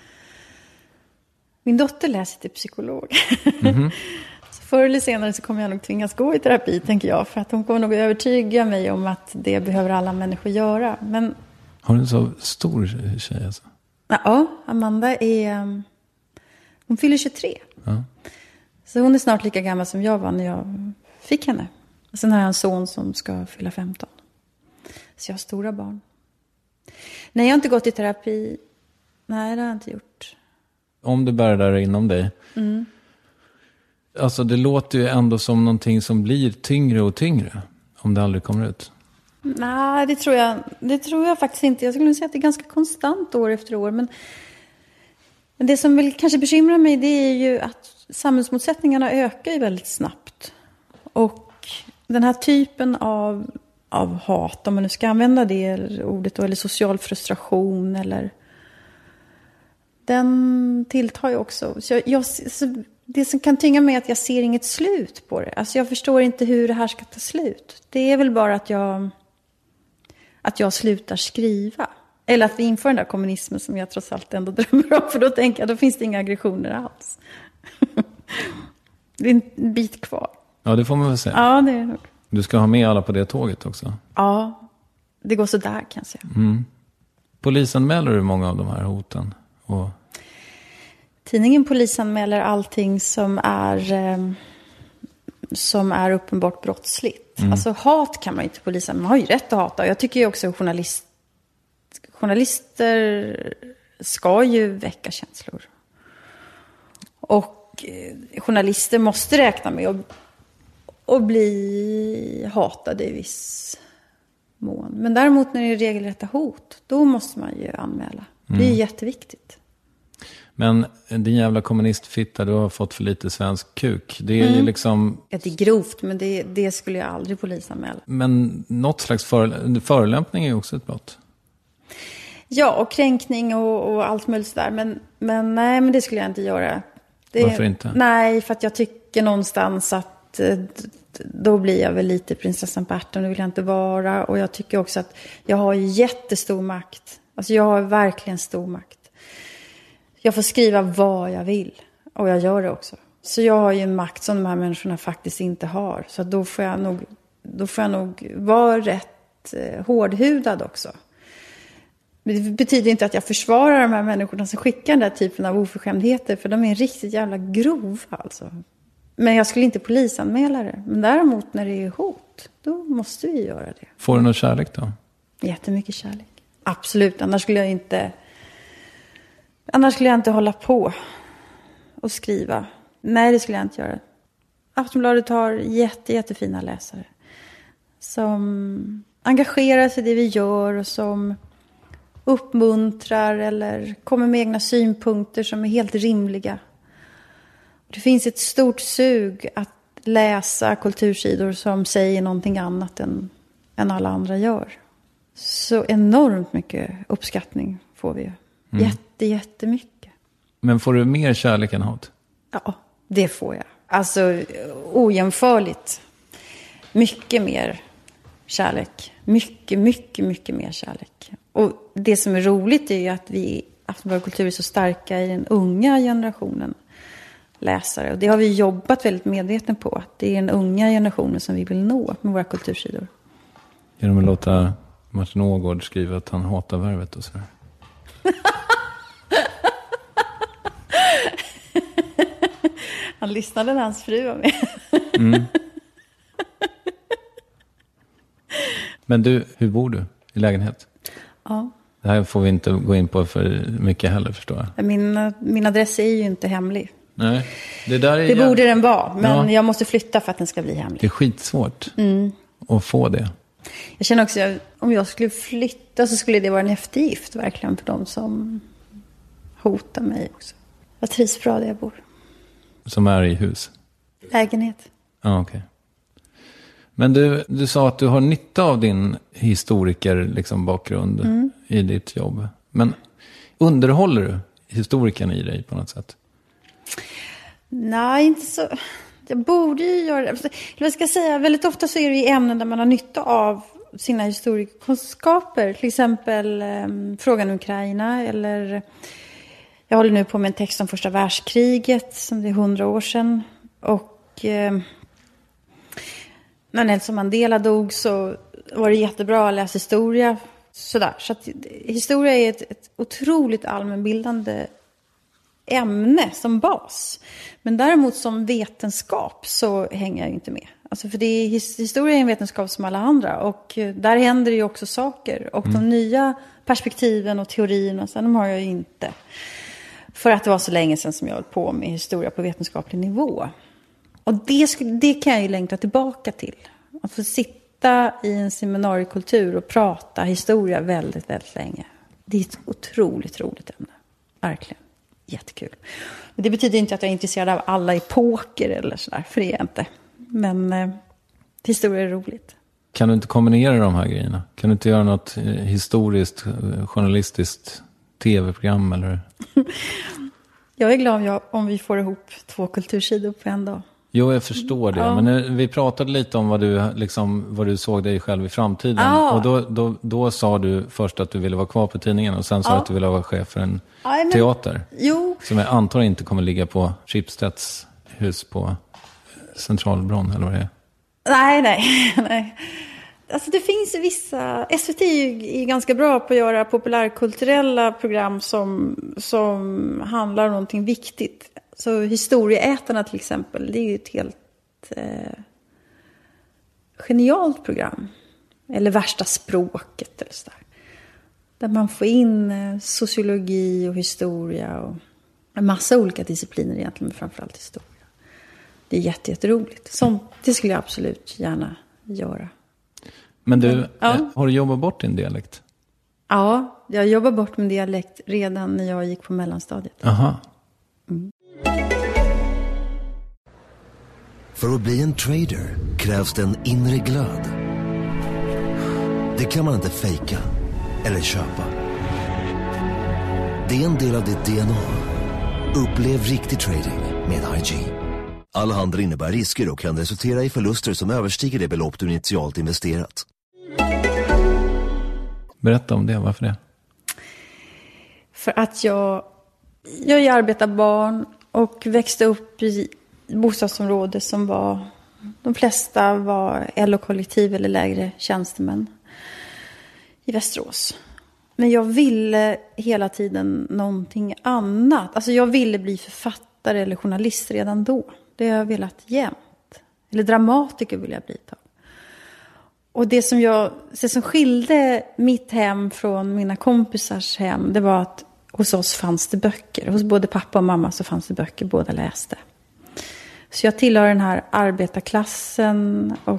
Min dotter läser till psykolog. Mm-hmm. Så förr eller senare så kommer jag nog tvingas gå i terapi, tänker jag. För att hon kommer nog övertyga mig om att det behöver alla människor göra. Men... Har du en så stor tjej alltså? Ja, Amanda är... Hon fyller tjugotre. Ja. Så hon är snart lika gammal som jag var när jag fick henne. Och sen har jag en son som ska fylla femton. Så jag har stora barn. Nej, jag har inte gått i terapi. Nej, det har jag inte gjort. om du bär det där inom dig. Mm. Alltså det låter ju ändå som någonting som blir tyngre och tyngre. Om det aldrig kommer ut. Nej, det tror jag, det tror jag faktiskt inte. Jag skulle säga att det är ganska konstant år efter år. Men, men det som väl kanske bekymrar mig, det är ju att samhällsmotsättningarna ökar ju väldigt snabbt. Och den här typen av, av hat, om man nu ska använda det ordet då, eller social frustration, eller den tilltar ju också. Så jag, jag, så det som kan tynga mig är att jag ser inget slut på det. Alltså jag förstår inte hur det här ska ta slut. Det är väl bara att jag, att jag slutar skriva. Eller att vi inför den där kommunismen som jag trots allt ändå drömmer om. För då tänker jag, då finns det inga aggressioner alls. Det är en bit kvar. Ja, det får man väl säga. Ja, det är nog. Du ska ha med alla på det tåget också. Ja, det går så där kan jag säga. Mm. Polisanmäler du många av de här hoten? Och... Tidningen polisanmäler allting som är, eh, som är uppenbart brottsligt. Mm. Alltså hat kan man inte polisen. Man har ju rätt att hata. Jag tycker ju också att journalist, journalister ska ju väcka känslor. Och eh, journalister måste räkna med att, att bli hatade i viss mån. Men däremot när det är regelrätta hot, då måste man ju anmäla. Mm. Det är jätteviktigt. Men din jävla kommunistfitta, du har fått för lite svensk kuk. Det är mm. ju liksom... Ja, det är grovt, men det, det skulle jag aldrig polisanmäla. Men något slags för, förolämpning är ju också ett brott. Ja, och kränkning och, och allt möjligt sådär. Men, men nej, men det skulle jag inte göra. Det, Varför inte? Nej, för att jag tycker någonstans att då blir jag väl lite prinsessan på ärten. Det vill jag inte vara. Och jag tycker också att jag har jättestor makt. Alltså jag har verkligen stor makt. Jag får skriva vad jag vill. Och jag gör det också. Så jag har ju en makt som de här människorna faktiskt inte har. Så då får jag nog, då får jag nog vara rätt eh, hårdhudad också. Men det betyder inte att jag försvarar de här människorna som skickar den där typen av oförskämdheter. För de är riktigt jävla grova alltså. Men jag skulle inte polisanmäla det. Men däremot när det är hot, då måste vi göra det. Får du någon kärlek då? Jättemycket kärlek. Absolut, annars skulle jag inte... Annars skulle jag inte hålla på och skriva. Nej, det skulle jag inte göra. Aftonbladet har jätte, jättefina läsare. Som engagerar sig i det vi gör och som uppmuntrar eller kommer med egna synpunkter som är helt rimliga. Det finns ett stort sug att läsa kultursidor som säger någonting annat än, än alla andra gör. Så enormt mycket uppskattning får vi ju. Mm. Jätte, jättemycket. Men får du mer kärlek än hat? Ja, det får jag. Alltså ojämförligt. Mycket mer kärlek. Mycket, mycket, mycket mer kärlek. Och det som är roligt är ju att vi i Aftonbladet Kultur är så starka i den unga generationen läsare. Och det har vi jobbat väldigt medveten på. Att det är den unga generationen som vi vill nå med våra kultursidor. Genom att låta Martin Ågård skriva att han hatar Värvet och sådär. Han lyssnade när hans fru var med. Mm. Men du, hur bor du i lägenhet? Ja. Det här får vi inte gå in på för mycket heller, förstår jag. Min, min adress är ju inte hemlig. Nej, det där är... Det borde den vara, men ja. Jag måste flytta för att den ska bli hemlig. Det är skitsvårt mm. att få det. Jag känner också att om jag skulle flytta så skulle det vara en eftergift verkligen för de som hotar mig också. Jag trivs bra där jag bor. Som är i hus? Lägenhet. Ja, okej. Okay. Men du, du sa att du har nytta av din historiker liksom, bakgrund mm. i ditt jobb. Men underhåller du historikern i dig på något sätt? Nej, inte så. Jag borde ju göra det. Jag ska säga, väldigt ofta så är det i ämnen där man har nytta av sina historiekunskaper. Till exempel eh, frågan om Ukraina. Eller jag håller nu på med en text om första världskriget som det är hundra år sedan. Och eh, när Nelson Mandela dog så var det jättebra att läsa historia. Sådär. Så att, historia är ett, ett otroligt allmänbildande ämne som bas. Men däremot som vetenskap så hänger jag inte med. Alltså för det är, historia är en vetenskap som alla andra. Och där händer det ju också saker. Och mm. de nya perspektiven och teorierna, så de har jag ju inte. För att det var så länge sedan som jag höll på med historia på vetenskaplig nivå. Och det, det kan jag ju längta tillbaka till. Att få sitta i en seminariekultur och prata historia väldigt, väldigt länge. Det är ett otroligt roligt ämne. Verkligen. Jättekul. Men det betyder inte att jag är intresserad av alla epoker eller sådär. För det är jag inte. Men eh, historia är roligt. Kan du inte kombinera de här grejerna? Kan du inte göra något historiskt, journalistiskt tv-program eller? Jag är glad om, jag, om vi får ihop två kultursidor på en dag. Jo, jag förstår det. Ja. Men när vi pratade lite om vad du, liksom, vad du såg dig själv i framtiden. Ja. Och då, då, då sa du först att du ville vara kvar på tidningen. Och sen sa Ja. du att du ville vara chef för en Aj, men, teater. Jo. Som jag antar inte kommer ligga på Schibsteds hus på Centralbron, eller vad det är. Nej, nej, nej. Alltså det finns vissa... S V T är ju är ganska bra på att göra populärkulturella program som, som handlar om någonting viktigt. Så Historieätarna till exempel, det är ju ett helt eh, genialt program. Eller Värsta språket eller sådär. Där man får in eh, sociologi och historia och en massa olika discipliner egentligen, men framförallt historia. Det är jätte, jätteroligt. Sånt, det skulle jag absolut gärna göra. Men du, Men, ja. eh, har du jobbat bort din dialekt? Ja, jag jobbade bort min dialekt redan när jag gick på mellanstadiet. Aha. Mm. För att bli en trader krävs det en inre glöd. Det kan man inte fejka eller köpa. Det är en del av ditt D N A. Upplev riktig trading med I G. All handel innebär risker och kan resultera i förluster som överstiger det belopp du initialt investerat. Berätta om det, varför det? För att jag, jag är arbetarbarn och växte upp i bostadsområde som var, de flesta var L O-kollektiv eller lägre tjänstemän i Västerås. Men jag ville hela tiden någonting annat. Alltså jag ville bli författare eller journalist redan då. Det har jag velat jämt. Eller dramatiker vill jag bli ett tag. Och det som, jag, det som skilde mitt hem från mina kompisars hem, det var att hos oss fanns det böcker. Hos både pappa och mamma så fanns det böcker, båda läste. Så jag tillhör den här arbetarklassen. Och...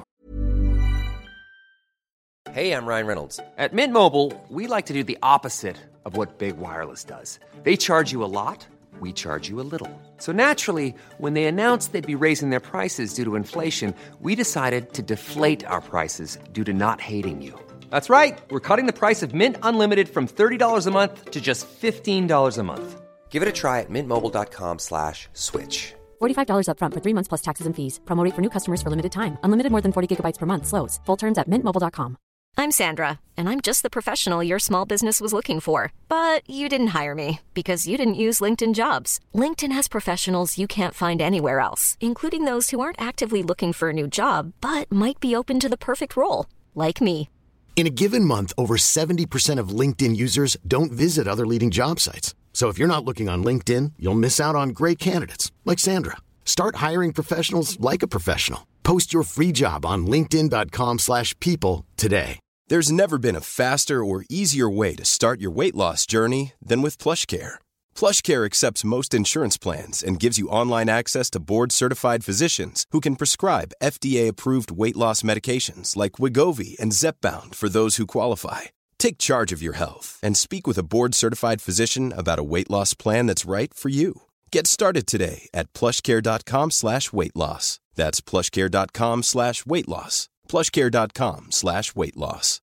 Hey, I'm Ryan Reynolds. At Mint Mobile, we like to do the opposite of what Big Wireless does. They charge you a lot. We charge you a little. So naturally, when they announced they'd be raising their prices due to inflation, we decided to deflate our prices due to not hating you. That's right. We're cutting the price of Mint Unlimited from thirty dollars a month to just fifteen dollars a month. Give it a try at mintmobile.com slash switch. forty-five dollars up front for three months plus taxes and fees. Promo rate for new customers for limited time. Unlimited more than forty gigabytes per month. Slows full terms at mint mobile dot com. I'm Sandra, and I'm just the professional your small business was looking for. But you didn't hire me because you didn't use LinkedIn Jobs. LinkedIn has professionals you can't find anywhere else, including those who aren't actively looking for a new job, but might be open to the perfect role, like me. In a given month, over seventy percent of LinkedIn users don't visit other leading job sites. So if you're not looking on LinkedIn, you'll miss out on great candidates like Sandra. Start hiring professionals like a professional. Post your free job on linkedin dot com slash people today. There's never been a faster or easier way to start your weight loss journey than with PlushCare. PlushCare accepts most insurance plans and gives you online access to board-certified physicians who can prescribe F D A-approved weight loss medications like Wegovy and Zepbound for those who qualify. Take charge of your health and speak with a board-certified physician about a weight loss plan that's right for you. Get started today at plushcare.com slash weight loss. That's plushcare.com slash weight loss. plushcare.com slash weight loss.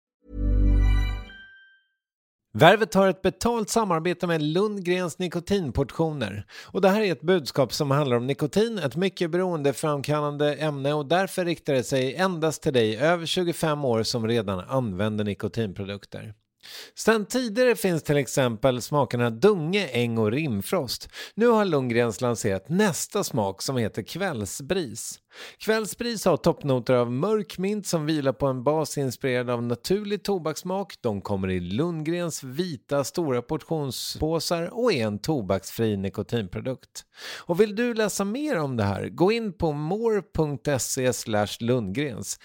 Värvet har ett betalt samarbete med Lundgrens nikotinportioner. Och det här är ett budskap som handlar om nikotin, ett mycket beroendeframkallande ämne, och därför riktar det sig endast till dig över tjugofem år som redan använder nikotinprodukter. Sedan tidigare finns till exempel smakerna Dunge, Äng och Rimfrost. Nu har Lundgrens lanserat nästa smak som heter Kvällsbris. Kvällsbris har toppnoter av mörk mint som vilar på en bas inspirerad av naturlig tobakssmak. De kommer i Lundgrens vita stora portionspåsar och är en tobaksfri nikotinprodukt. Och vill du läsa mer om det här, gå in på more.se slash Lundgrens.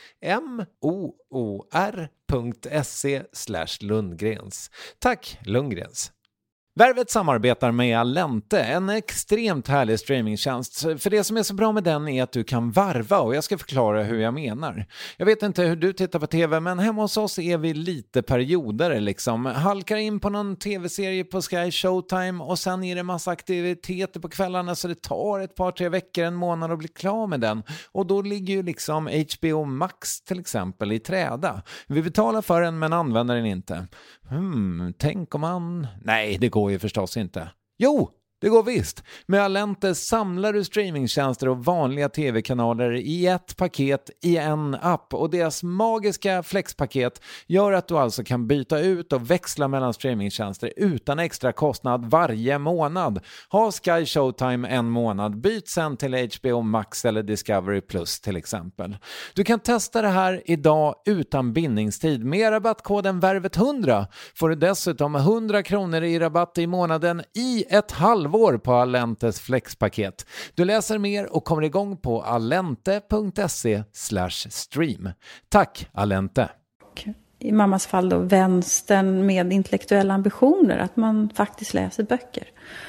M-O-O-R.se slash Lundgrens. Tack Lundgrens! Värvet samarbetar med Allente, en extremt härlig streamingtjänst. För det som är så bra med den är att du kan varva, och jag ska förklara hur jag menar. Jag vet inte hur du tittar på tv, men hemma hos oss är vi lite perioder liksom. Halkar in på någon tv-serie på Sky Showtime och sen är det massa aktiviteter på kvällarna, så det tar ett par, tre veckor, en månad att bli klar med den. Och då ligger ju liksom H B O Max till exempel i träda. Vi betalar för den men använder den inte. Hmm, tänk om man... Nej, det går ju förstås inte. Jo, det går visst. Med Allente samlar du streamingtjänster och vanliga tv-kanaler i ett paket i en app. Och deras magiska flexpaket gör att du alltså kan byta ut och växla mellan streamingtjänster utan extra kostnad varje månad. Ha Sky Showtime en månad, byt sen till H B O Max eller Discovery Plus till exempel. Du kan testa det här idag utan bindningstid. Med rabattkoden värvet hundra får du dessutom hundra kronor i rabatt i månaden i ett halvår på Allentes flexpaket. Du läser mer och kommer igång på allente.se slash stream. Tack Allente! I mammas fall då vänstern med intellektuella ambitioner, att man faktiskt läser böcker.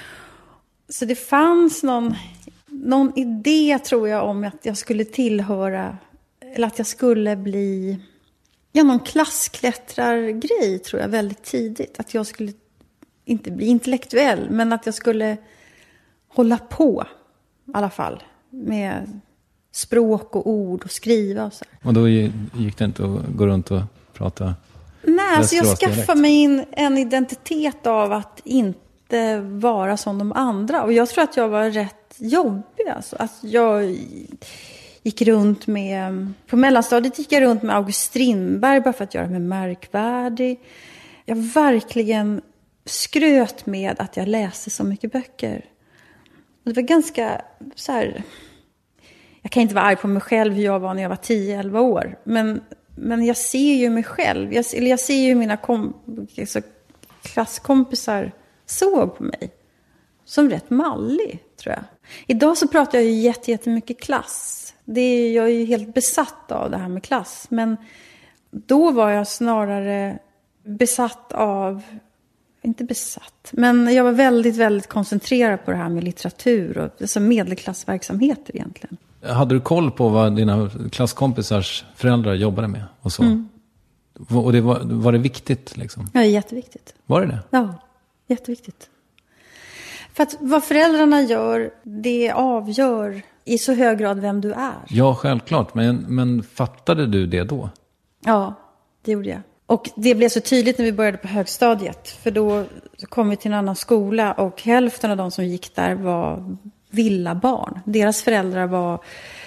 Så det fanns någon, någon idé tror jag om att jag skulle tillhöra, eller att jag skulle bli, ja, någon klassklättrargrej tror jag väldigt tidigt. Att jag skulle inte bli intellektuell, men att jag skulle hålla på i alla fall med språk och ord och skriva och så. Och då gick det inte att gå runt och prata? Nej, alltså jag skaffade mig in en identitet av att inte vara som de andra. Och jag tror att jag var rätt jobbig. Alltså. Alltså jag gick runt med, på mellanstadiet gick jag runt med August Strindberg bara för att göra mig märkvärdig. Jag verkligen skröt med att jag läste så mycket böcker. Och det var ganska så här... Jag kan inte vara arg på mig själv hur jag var när jag var tio elva år. Men, men jag ser ju mig själv. Jag, eller jag ser ju mina kom, alltså, klasskompisar såg på mig. Som rätt mallig, tror jag. Idag så pratar jag ju jätte, jättemycket klass. Det är, jag är ju helt besatt av det här med klass. Men då var jag snarare besatt av... Inte besatt, men jag var väldigt, väldigt koncentrerad på det här med litteratur och alltså medelklassverksamheter egentligen. Hade du koll på vad dina klasskompisars föräldrar jobbade med och så? Mm. Och det var, var det viktigt liksom? Ja, jätteviktigt. Var det det? Ja, jätteviktigt. För att vad föräldrarna gör, det avgör i så hög grad vem du är. Ja, självklart. Men, men fattade du det då? Ja, det gjorde jag. Och det blev så tydligt när vi började på högstadiet. För då kom vi till en annan skola. Och hälften av de som gick där var villabarn. Deras föräldrar var...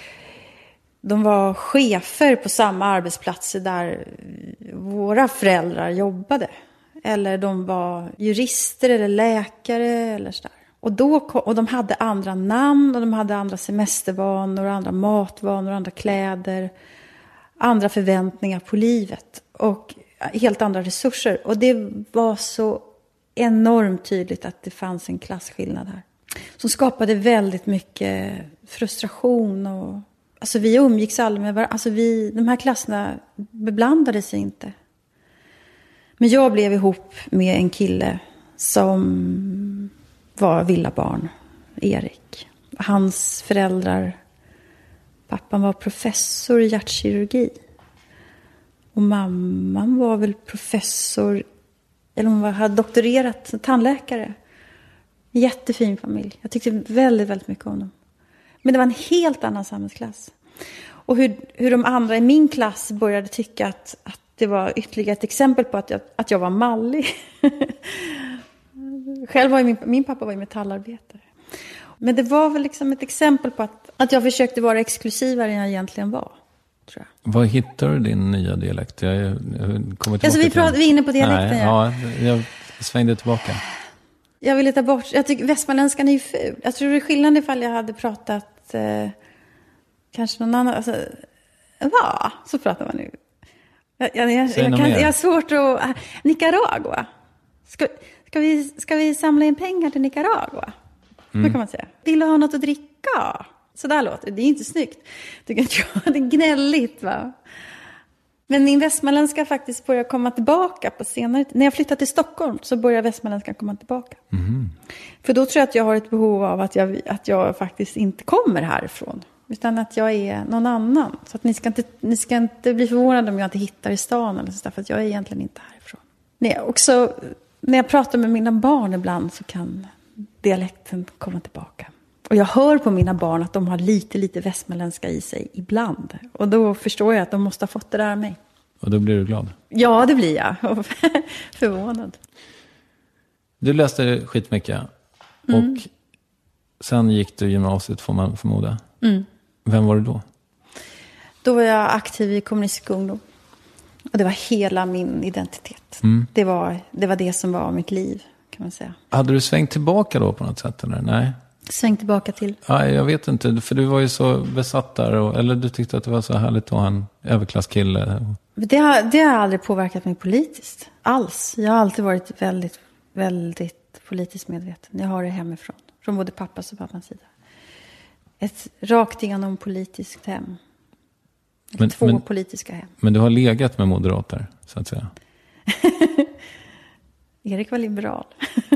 De var chefer på samma arbetsplatser där våra föräldrar jobbade. Eller de var jurister eller läkare eller sådär. Och, då, och de hade andra namn och de hade andra semestervanor, andra matvanor, andra kläder. Andra förväntningar på livet. Och helt andra resurser. Och det var så enormt tydligt att det fanns en klasskillnad här. Som skapade väldigt mycket frustration. Och, alltså vi umgicks aldrig med varandra. Alltså vi, de här klasserna beblandade sig inte. Men jag blev ihop med en kille som var villabarn. Erik. Hans föräldrar... Pappan var professor i hjärtkirurgi. Och mamman var väl professor, eller hon var, hade doktorerat, tandläkare. Jättefin familj. Jag tyckte väldigt, väldigt mycket om dem. Men det var en helt annan samhällsklass. Och hur, hur de andra i min klass började tycka att, att det var ytterligare ett exempel på att jag, att jag var mallig. Själv var min, min pappa var ju metallarbetare. Men det var väl liksom ett exempel på att, att jag försökte vara exklusivare än jag egentligen var, tror jag. Var hittar du din nya dialekt? Jag, jag kommer tillbaka alltså, vi, pratar, vi är inne på dialekten. Nej, ja, jag svängde tillbaka. Jag ville ta bort... Jag tycker västmanländskan är ju ful. Jag tror det är skillnad ifall jag hade pratat... Eh, kanske någon annan... Alltså, va? Så pratar man nu. Jag, jag, jag, jag, kan, jag har svårt att... Äh, Nicaragua. Ska, ska, vi, ska vi samla in pengar till Nicaragua? Mm. Kan man säga. Vill du ha något att dricka? Så där låter det. Det är inte snyggt. Tycker inte jag. Det är gnälligt, va? Men Men min västmanländska faktiskt börjar komma tillbaka på senare tid. När jag flyttade till Stockholm så börjar västmanländska komma tillbaka. Mm. För då tror jag att jag har ett behov av att jag, att jag faktiskt inte kommer härifrån. Utan att jag är någon annan. Så att ni ska inte, ni ska inte bli förvånade om jag inte hittar i stan eller så där, för att jag är egentligen inte härifrån. Nej, också när jag pratar med mina barn ibland så kan dialekten komma tillbaka. Och jag hör på mina barn att de har lite, lite västmanländska i sig ibland. Och då förstår jag att de måste ha fått det där av mig. Och då blir du glad? Ja, det blir jag. Förvånad. Du läste skitmycket. Mm. Och sen gick du gymnasiet, får man förmoda. Mm. Vem var du då? Då var jag aktiv i Kommunistisk ungdom. Och det var hela min identitet. Mm. Det var, det var det som var mitt liv, kan man säga. Hade du svängt tillbaka då på något sätt? Eller? Nej. Svängt tillbaka till? Ja, jag vet inte, för du var ju så besatt där. Och, eller du tyckte att det var så härligt att ha en överklasskille. Det har, det har aldrig påverkat mig politiskt. Alls. Jag har alltid varit väldigt, väldigt politiskt medveten. Jag har det hemifrån. Från både pappas och pappas sida. Ett rakt igenom politiskt hem. Men, Två men, politiska hem. Men du har legat med moderater, så att säga. Erik var liberal.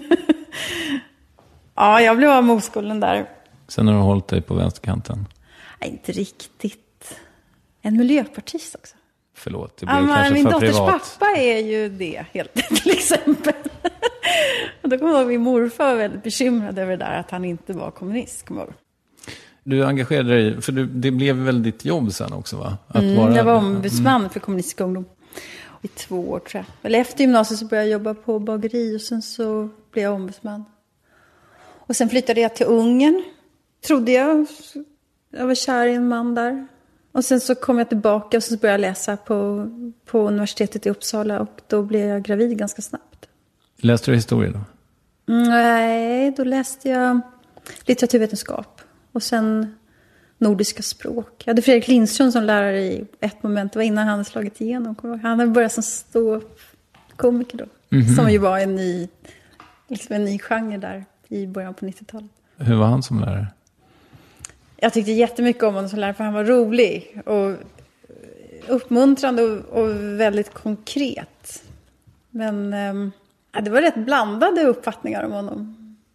Ja, jag blev av med oskulden där. Sen har du hållit dig på vänsterkanten. Nej, inte riktigt. En miljöpartist också. Förlåt, det blev ja, kanske min för dotters privat. pappa är ju det, helt till exempel. Och då kommer jag ihåg min morfar var väldigt bekymrad över det där att han inte var kommunist. Kommer jag ihåg. Du engagerade dig, för du, det blev väl ditt jobb sen också, va? Att mm, vara, jag var ombudsman mm. för Kommunistisk ungdom i två år, tror jag. Eller efter gymnasiet så började jag jobba på bageri och sen så blev jag ombudsman. Och sen flyttade jag till Ungern, trodde jag. Jag var kär i en man där. Och sen så kom jag tillbaka och så började jag läsa på, på universitetet i Uppsala. Och då blev jag gravid ganska snabbt. Läste du historia då? Mm, nej, då läste jag litteraturvetenskap. Och sen nordiska språk. Jag hade Fredrik Lindström som lärare i ett moment. Det var innan han hade slagit igenom. Han hade börjat som stå-komiker då. Mm-hmm. Som ju var en ny, liksom en ny genre där i början på nittiotalet. Hur var han som lärare? Jag tyckte jättemycket om honom som lärare för han var rolig. Och uppmuntrande och, och väldigt konkret. Men ähm, det var rätt blandade uppfattningar om honom.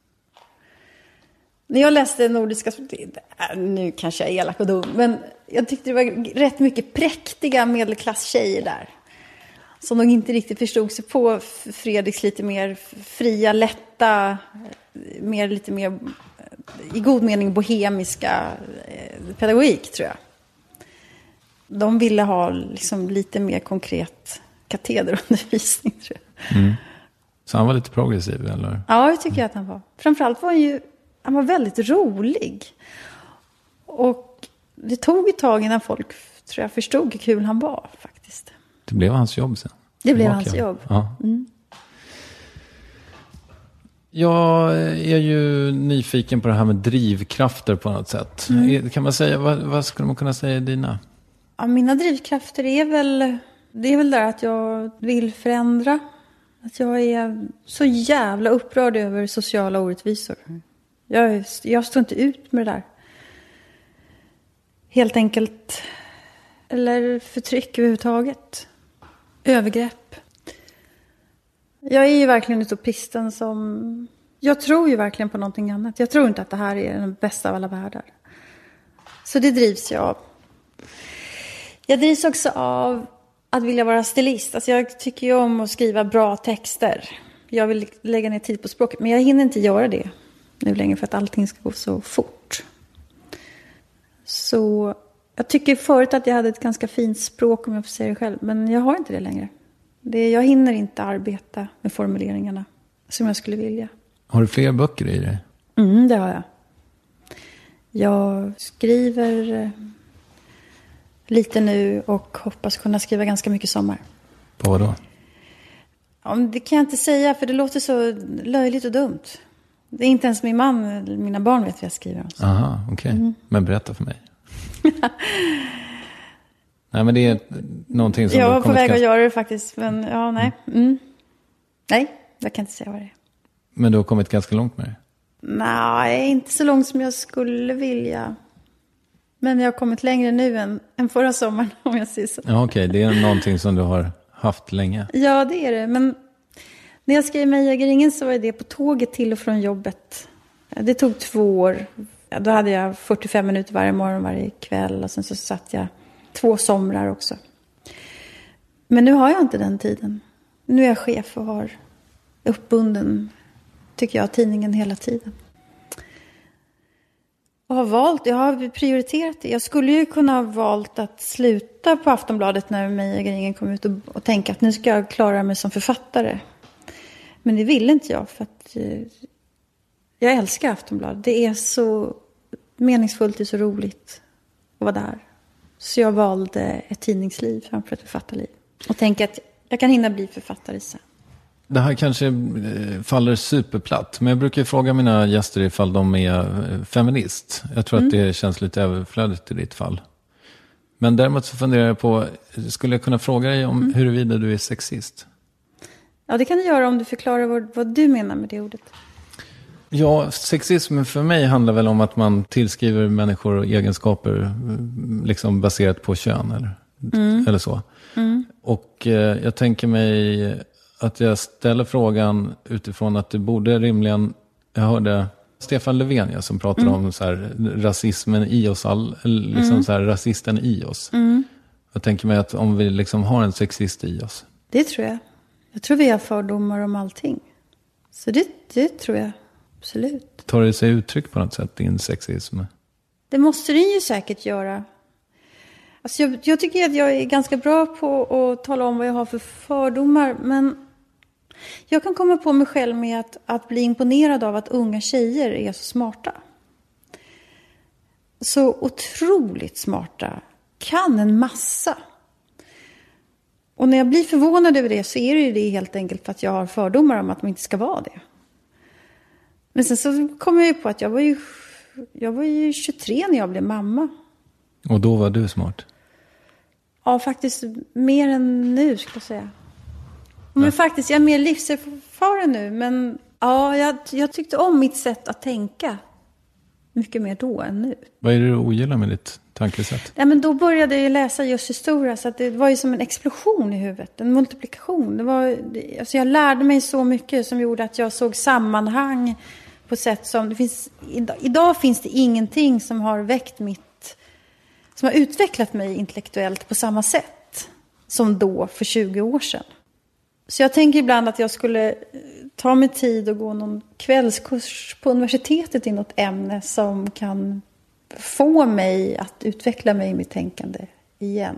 När jag läste nordiska, nu kanske jag är elak och dum, men jag tyckte det var rätt mycket präktiga medelklasstjejer där. Som nog inte riktigt förstod sig på Fredriks lite mer fria, lätta, mer, lite mer i god mening bohemiska pedagogik, tror jag. De ville ha liksom lite mer konkret katederundervisning, tror jag. Mm. Så han var lite progressiv, eller? Ja, det tycker jag att han var. Framförallt var han ju Han var väldigt rolig. Och det tog ett tag innan folk, tror jag, förstod hur kul han var faktiskt. Det blev hans jobb sen. Det blev hans jobb. Ja. Mm. Jag är ju nyfiken på det här med drivkrafter på något sätt. Mm. Kan man säga, vad, vad skulle man kunna säga är dina? Ja, mina drivkrafter är väl, det är väl där att jag vill förändra. Att jag är så jävla upprörd över sociala orättvisor. Jag, jag står inte ut med det där. Helt enkelt. Eller förtryck överhuvudtaget. Övergrepp. Jag är ju verkligen utopisten som... Jag tror ju verkligen på någonting annat. Jag tror inte att det här är den bästa av alla världar. Så det drivs jag av. Jag drivs också av att vilja vara stilist. Alltså jag tycker ju om att skriva bra texter. Jag vill lägga ner tid på språket. Men jag hinner inte göra det nu längre för att allting ska gå så fort. Så jag tycker förut att jag hade ett ganska fint språk, om jag får säga det själv. Men jag har inte det längre. Det, jag hinner inte arbeta med formuleringarna som jag skulle vilja. Har du fler böcker i dig? Mm, det har jag. Jag skriver lite nu och hoppas kunna skriva ganska mycket sommar. På vad då? Ja, det kan jag inte säga, för det låter så löjligt och dumt. Det är inte ens min man eller mina barn vet vad jag skriver om. Aha, okej. Okay. Mm. Men berätta för mig. Nej, men det är någonting som... Jag var på väg att göra det faktiskt, men ja, nej. Mm. Nej, jag kan inte säga vad det är. Men du har kommit ganska långt med det? Nej, inte så långt som jag skulle vilja. Men jag har kommit längre nu än, än förra sommaren, om jag säger så. Ja, okej. Okay. Det är någonting som du har haft länge. Ja, det är det. Men när jag skrev Mejägaringen så var det på tåget till och från jobbet. Det tog två år. Ja, då hade jag fyrtiofem minuter varje morgon, varje kväll. Och sen så satt jag två somrar också. Men nu har jag inte den tiden. Nu är jag chef och har uppbunden, tycker jag, tidningen hela tiden. Och har valt, jag har prioriterat det. Jag skulle ju kunna ha valt att sluta på Aftonbladet när Mejägaringen kom ut och, och tänka att nu ska jag klara mig som författare. Men det ville inte jag, för att eh, jag älskar Aftonbladet. Det är så meningsfullt, det är så roligt att vara där. Så jag valde ett tidningsliv framför ett författarliv. Och tänker att jag kan hinna bli författare sen. Det här kanske faller superplatt. Men jag brukar fråga mina gäster ifall de är feminist. Jag tror mm. att det känns lite överflödigt i ditt fall. Men däremot så funderar jag på, skulle jag kunna fråga dig om mm. huruvida du är sexist? Ja, det kan du göra om du förklarar vad, vad du menar med det ordet. Ja, sexism för mig handlar väl om att man tillskriver människor egenskaper liksom baserat på kön eller, mm. eller så. Mm. Och eh, jag tänker mig att jag ställer frågan utifrån att det borde rimligen, jag hörde Stefan Löfven ja, som pratade mm. om så här, rasismen i oss all, liksom mm. så här, rasisten i oss. Mm. Jag tänker mig att om vi liksom har en sexist i oss. Det tror jag. Jag tror vi har fördomar om allting. Så det, det tror jag absolut. Tar det sig uttryck på något sätt, din sexism? Det måste den ju säkert göra. Alltså jag, jag tycker att jag är ganska bra på att tala om vad jag har för fördomar. Men jag kan komma på mig själv med att, att bli imponerad av att unga tjejer är så smarta. Så otroligt smarta. Kan en massa. Och när jag blir förvånad över det så är det ju det helt enkelt för att jag har fördomar om att de inte ska vara det. Men sen så kom jag ju på att jag var ju, jag var ju tjugotre när jag blev mamma. Och då var du smart? Ja, faktiskt mer än nu skulle jag säga. Men ja. faktiskt, jag är mer livserfaren nu. Men ja, jag, jag tyckte om mitt sätt att tänka mycket mer då än nu. Vad är det du ogillar med ditt tankesätt? Ja, men då började jag läsa just historia så att det var ju som en explosion i huvudet. En multiplikation. Det var, alltså jag lärde mig så mycket som gjorde att jag såg sammanhang på sätt som... Det finns, idag, idag finns det ingenting som har väckt mitt... Som har utvecklat mig intellektuellt på samma sätt som då för tjugo år sedan. Så jag tänker ibland att jag skulle ta mig tid och gå någon kvällskurs på universitetet i något ämne som kan få mig att utveckla mig i mitt tänkande igen.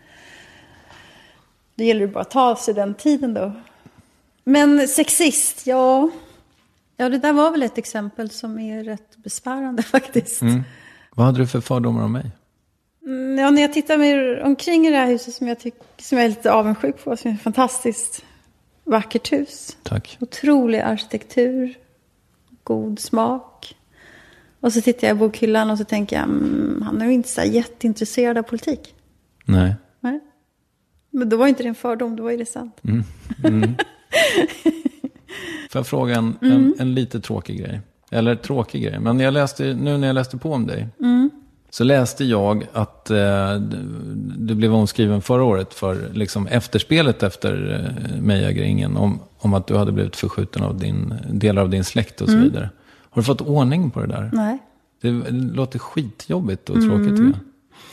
Det gäller bara att ta sig den tiden då. Men sexist, ja... Ja, det där var väl ett exempel som är rätt besvärande faktiskt. Mm. Vad hade du för fördomar om mig? Ja, när jag tittar mig omkring i det här huset som jag, tycker, som jag är lite avundsjuk på, som är ett fantastiskt vackert hus. Tack. Otrolig arkitektur, god smak. Och så tittar jag i bokhyllan och så tänker jag, mm, han är ju inte så jätteintresserad av politik. Nej. Nej. Men då var inte det en fördom, då var ju det sant. Mm. Mm. Får jag fråga en, mm. en, en lite tråkig grej? Eller tråkig grej, men jag läste, nu när jag läste på om dig... Mm. Så läste jag att eh, du blev omskriven förra året för liksom efterspelet efter eh, Mejägaringen om, om att du hade blivit förskjuten av din, delar av din släkt och så mm. vidare. Har du fått ordning på det där? Nej. Det, det låter skitjobbigt och tråkigt. Mm. Jag.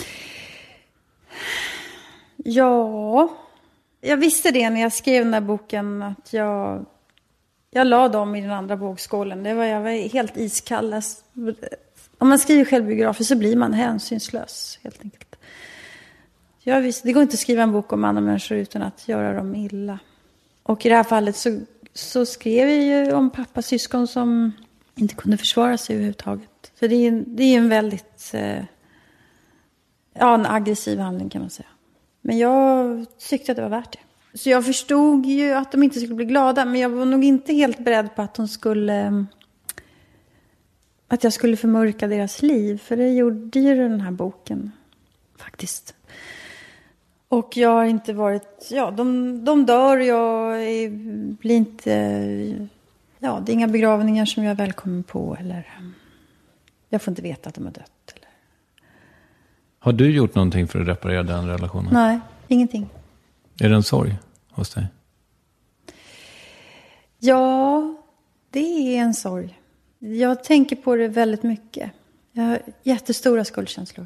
Ja, jag visste det när jag skrev den här boken att jag, jag la dem i den andra vågskålen. Det var, jag var helt iskall. Om man skriver självbiografi så blir man hänsynslös, helt enkelt. Jag visste, det går inte att skriva en bok om andra människor utan att göra dem illa. Och i det här fallet så, så skrev jag ju om pappas syskon som inte kunde försvara sig överhuvudtaget. Så det är, det är en väldigt, eh, ja, en aggressiv handling kan man säga. Men jag tyckte att det var värt det. Så jag förstod ju att de inte skulle bli glada, men jag var nog inte helt beredd på att de skulle... Att jag skulle förmörka deras liv. För det gjorde ju den här boken. Faktiskt. Och jag har inte varit... Ja, de, de dör. Jag är, blir inte... Ja, det är inga begravningar som jag är välkommen på. Eller... Jag får inte veta att de har dött. Eller, Har du gjort någonting för att reparera den relationen? Nej, ingenting. Är det en sorg hos dig? Ja, det är en sorg. Jag tänker på det väldigt mycket. Jag har jättestora skuldkänslor.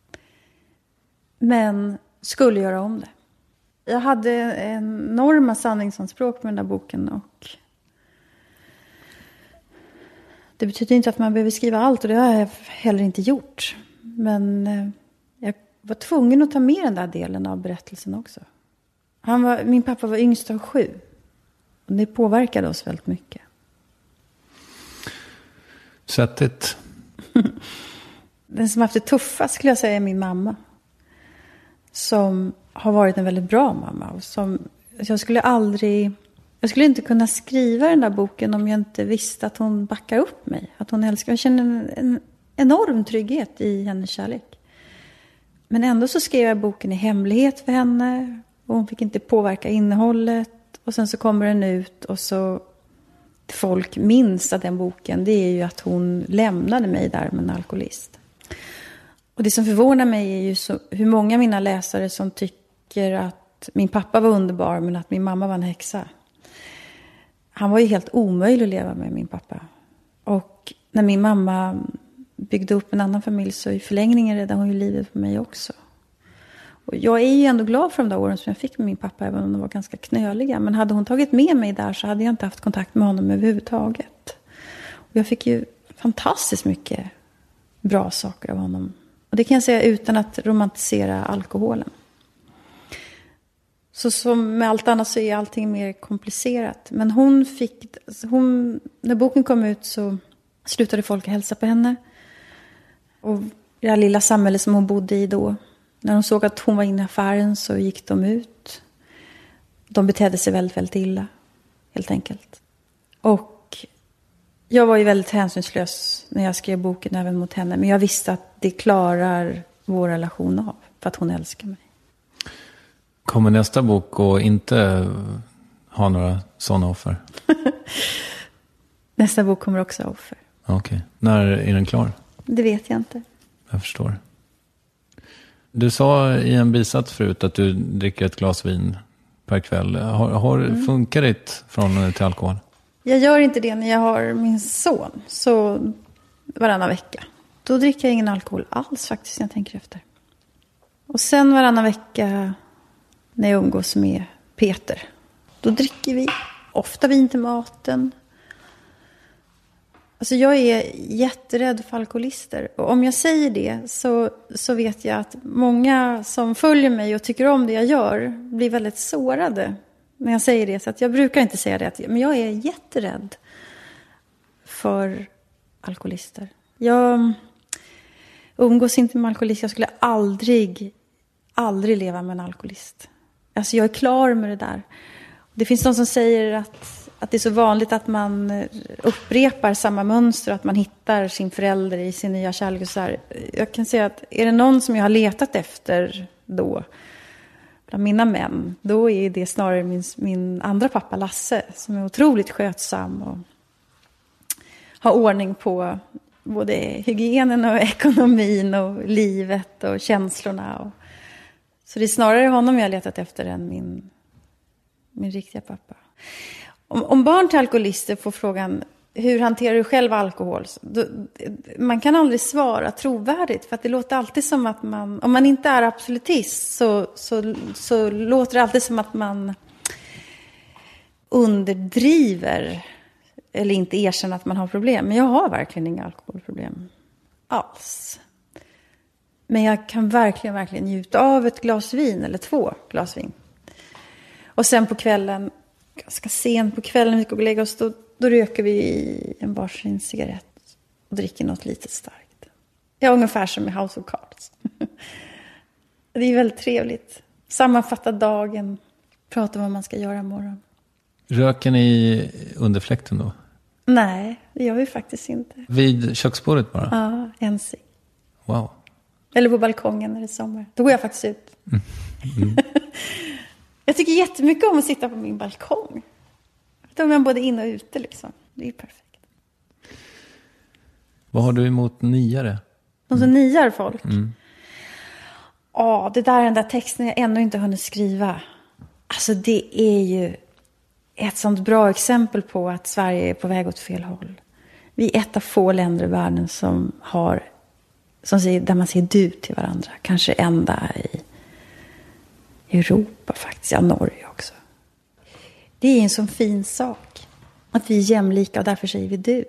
Men skulle göra om det. Jag hade enorma sanningsanspråk med den där boken. Och det betyder inte att man behöver skriva allt. Och det har jag heller inte gjort. Men jag var tvungen att ta med den där delen av berättelsen också. Han var, min pappa var yngst av sju. Och det påverkade oss väldigt mycket. Sättet. Den som haft det tuffast skulle jag säga är min mamma. Som har varit en väldigt bra mamma. Och som, jag skulle aldrig... Jag skulle inte kunna skriva den där boken om jag inte visste att hon backar upp mig. Att hon älskar. Jag känner en, en enorm trygghet i hennes kärlek. Men ändå så skrev jag boken i hemlighet för henne. Och hon fick inte påverka innehållet. Och sen så kommer den ut och så... Folk minns att den boken, det är ju att hon lämnade mig där med en alkoholist. Och det som förvånar mig är ju så, hur många av mina läsare som tycker att min pappa var underbar men att min mamma var en häxa. Han var ju helt omöjlig att leva med, min pappa. Och när min mamma byggde upp en annan familj så i förlängningen räddade hon ju livet på mig också. Och jag är ju ändå glad för de där åren som jag fick med min pappa, även om de var ganska knöliga. Men hade hon tagit med mig där så hade jag inte haft kontakt med honom överhuvudtaget. Och jag fick ju fantastiskt mycket bra saker av honom. Och det kan jag säga utan att romantisera alkoholen. Så som med allt annat så är allting mer komplicerat. Men hon fick, hon, när boken kom ut så slutade folk att hälsa på henne. Och det här lilla samhället som hon bodde i då. När de såg att hon var inne i affären så gick de ut. De betedde sig väldigt, väldigt illa. Helt enkelt. Och jag var ju väldigt hänsynslös när jag skrev boken även mot henne. Men jag visste att det klarar vår relation av. För att hon älskar mig. Kommer nästa bok att inte ha några sådana offer? Nästa bok kommer också ha offer. Okej. Okay. När är den klar? Det vet jag inte. Jag förstår. Du sa i en bisats förut att du dricker ett glas vin per kväll. Har, har mm. funkar det från till alkohol? Jag gör inte det när jag har min son. Så varannan vecka. Då dricker jag ingen alkohol alls faktiskt när jag tänker efter. Och sen varannan vecka när jag umgås med Peter. Då dricker vi ofta vin till maten. Alltså jag är jätterädd för alkoholister. Och om jag säger det så, så vet jag att många som följer mig och tycker om det jag gör blir väldigt sårade när jag säger det. Så att jag brukar inte säga det. Men jag är jätterädd för alkoholister. Jag umgås inte med alkoholister. Jag skulle aldrig, aldrig leva med en alkoholist. Alltså jag är klar med det där. Det finns de som säger att, att det är så vanligt att man upprepar samma mönster. Att man hittar sin förälder i sin nya kärlek. Och så här. Jag kan säga att är det någon som jag har letat efter då, bland mina män, då är det snarare min, min andra pappa Lasse. Som är otroligt skötsam och har ordning på både hygienen och ekonomin och livet och känslorna. Och, så det är snarare honom jag har letat efter än min... min riktiga pappa. Om, om barn till alkoholister får frågan hur hanterar du själv alkohol? Då, man kan aldrig svara trovärdigt. För att det låter alltid som att man... Om man inte är absolutist så, så, så låter det alltid som att man underdriver. Eller inte erkänner att man har problem. Men jag har verkligen inga alkoholproblem alls. Men jag kan verkligen, verkligen njuta av ett glas vin eller två glas vin. Och sen på kvällen, ganska sent på kvällen, vi ska gå och lägga oss, då, då röker vi en varsin cigarett och dricker något lite starkt. Ja, ungefär som i House of Cards. Det är väldigt trevligt. Sammanfatta dagen, prata om vad man ska göra imorgon. Röker ni under fläkten då? Nej, det gör vi faktiskt inte. Vid köksbordet bara? Ja, ensam. Wow. Eller på balkongen när det är sommar. Då går jag faktiskt ut. Mm. Mm. Jag tycker jättemycket om att sitta på min balkong. Då är man både in och ute liksom. Det är perfekt. Vad har du emot niare? De som niar folk? Mm. Ja, det där är den där texten jag ännu inte hunnit skriva. Alltså det är ju ett sånt bra exempel på att Sverige är på väg åt fel håll. Vi är ett av få länder i världen som har, som säger, där man säger du till varandra. Kanske enda i Europa faktiskt, ja Norge också. Det är en sån fin sak att vi är jämlika och därför säger vi du.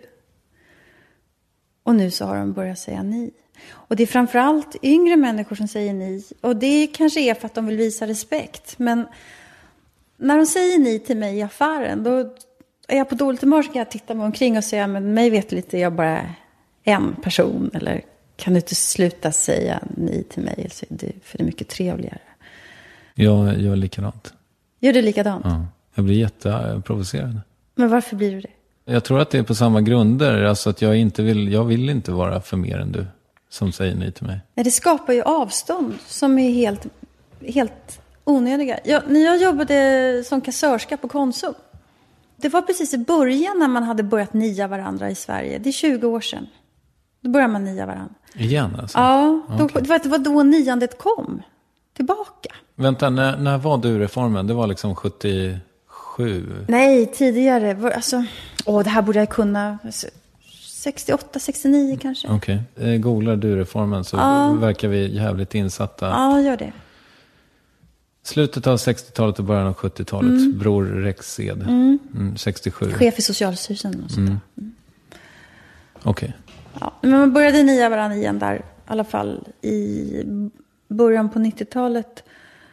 Och nu så har de börjat säga ni. Och det är framförallt yngre människor som säger ni. Och det kanske är för att de vill visa respekt. Men när de säger ni till mig i affären, då är jag på dåligt humör, så kan jag titta mig omkring och säga, men mig vet lite, jag bara en person. Eller kan du inte sluta säga ni till mig, eller säger du, för det är mycket trevligare. Jag gör likadant. Gör du likadant? Ja, jag blir jätteprovocerad. Men varför blir du det? Jag tror att det är på samma grunder. Alltså att jag inte vill, jag vill inte vara för mer än du som säger nej till mig. Nej, det skapar ju avstånd som är helt, helt onödiga. Jag, när jag jobbade som kassörska på Konsum, det var precis i början när man hade börjat nia varandra i Sverige. Det är tjugo år sedan. Då började man nia varandra. Igen alltså? Ja, då, okay. det, var, det var då niandet kom tillbaka. Vänta, när, när var du reformen? Det var liksom sjuttiosju? Nej, tidigare. Alltså, åh, det här borde jag kunna. sextioåtta, sextionio kanske. Okej. Okay. Googlar du reformen så ja. verkar vi jävligt insatta. Ja, gör det. Slutet av sextiotalet och början av sjuttiotalet. Mm. Bror Rexed. Mm. Mm, sextiosju. Chef i Socialstyrelsen och sånt mm. mm. Okej. Okay. Ja, men man började nia varandra igen där. I alla fall i början på nittiotalet.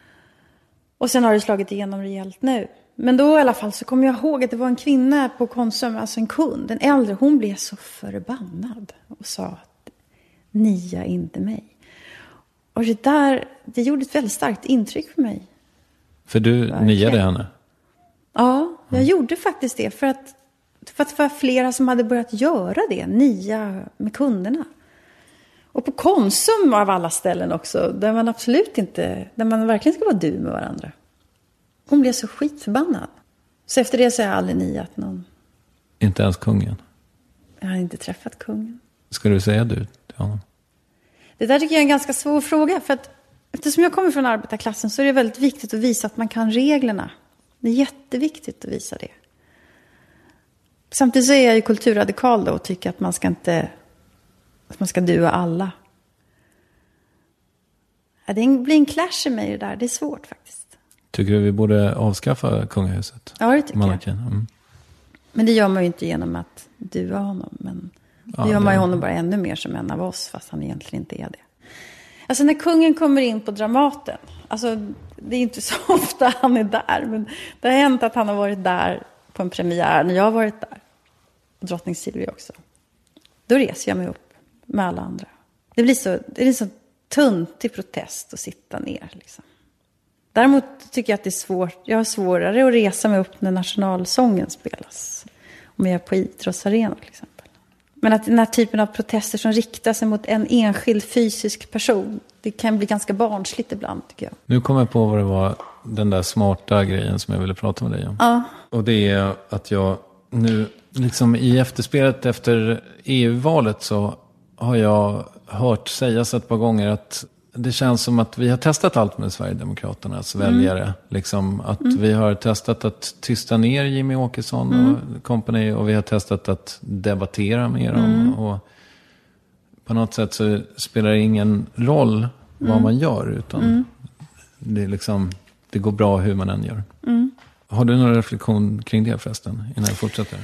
Och sen har det slagit igenom rejält nu. Men då i alla fall så kommer jag ihåg att det var en kvinna på Konsum, alltså en kund, en äldre. Hon blev så förbannad och sa att nia inte mig. Och det där, det gjorde ett väldigt starkt intryck för mig. För du Verkligen. niade henne? Ja, jag mm. gjorde faktiskt det. För att, för att det var flera som hade börjat göra det, nia med kunderna. Och på Konsum av alla ställen också, där man absolut inte, där man verkligen ska vara du med varandra. Hon blev så skitförbannad. Så efter det så har jag aldrig niat någon. Inte ens kungen? Jag har inte träffat kungen. Ska du säga du till honom? Det där tycker jag är en ganska svår fråga. För att eftersom jag kommer från arbetarklassen så är det väldigt viktigt att visa att man kan reglerna. Det är jätteviktigt att visa det. Samtidigt så är jag ju kulturradikal då och tycker att man ska inte, att man ska dua alla. Ja, det blir en clash i mig det där. Det är svårt faktiskt. Tycker du vi borde avskaffa kungahuset? Ja, det tycker Monarkin. jag. Mm. Men det gör man ju inte genom att dua honom. Men ja, det gör man det... ju honom bara ännu mer som en av oss, fast han egentligen inte är det. Alltså när kungen kommer in på Dramaten, alltså det är inte så ofta han är där, men det har hänt att han har varit där på en premiär när jag har varit där. Och drottning Silvia också. Då reser jag mig upp med alla andra. Det blir så, det är så tunt i protest att sitta ner liksom. Däremot tycker jag att det är svårt. Jag har svårare att resa mig upp när nationalsången spelas. Om jag är på idrottsarena till exempel. Men att den här typen av protester som riktar sig mot en enskild fysisk person, det kan bli ganska barnsligt ibland tycker jag. Nu kommer jag på vad det var, den där smarta grejen som jag ville prata med dig om. Ja. Och det är att jag nu, liksom i efterspelet efter E U-valet så har jag hört sägas ett par gånger att det känns som att vi har testat allt med Sverigedemokraternas mm. väljare. Liksom att mm. vi har testat att tysta ner Jimmy Åkesson mm. och company. Och vi har testat att debattera med dem. Mm. Och på något sätt så spelar det ingen roll mm. vad man gör. Utan mm. det, är liksom, det går bra hur man än gör. Mm. Har du någon reflektion kring det förresten innan jag fortsätter?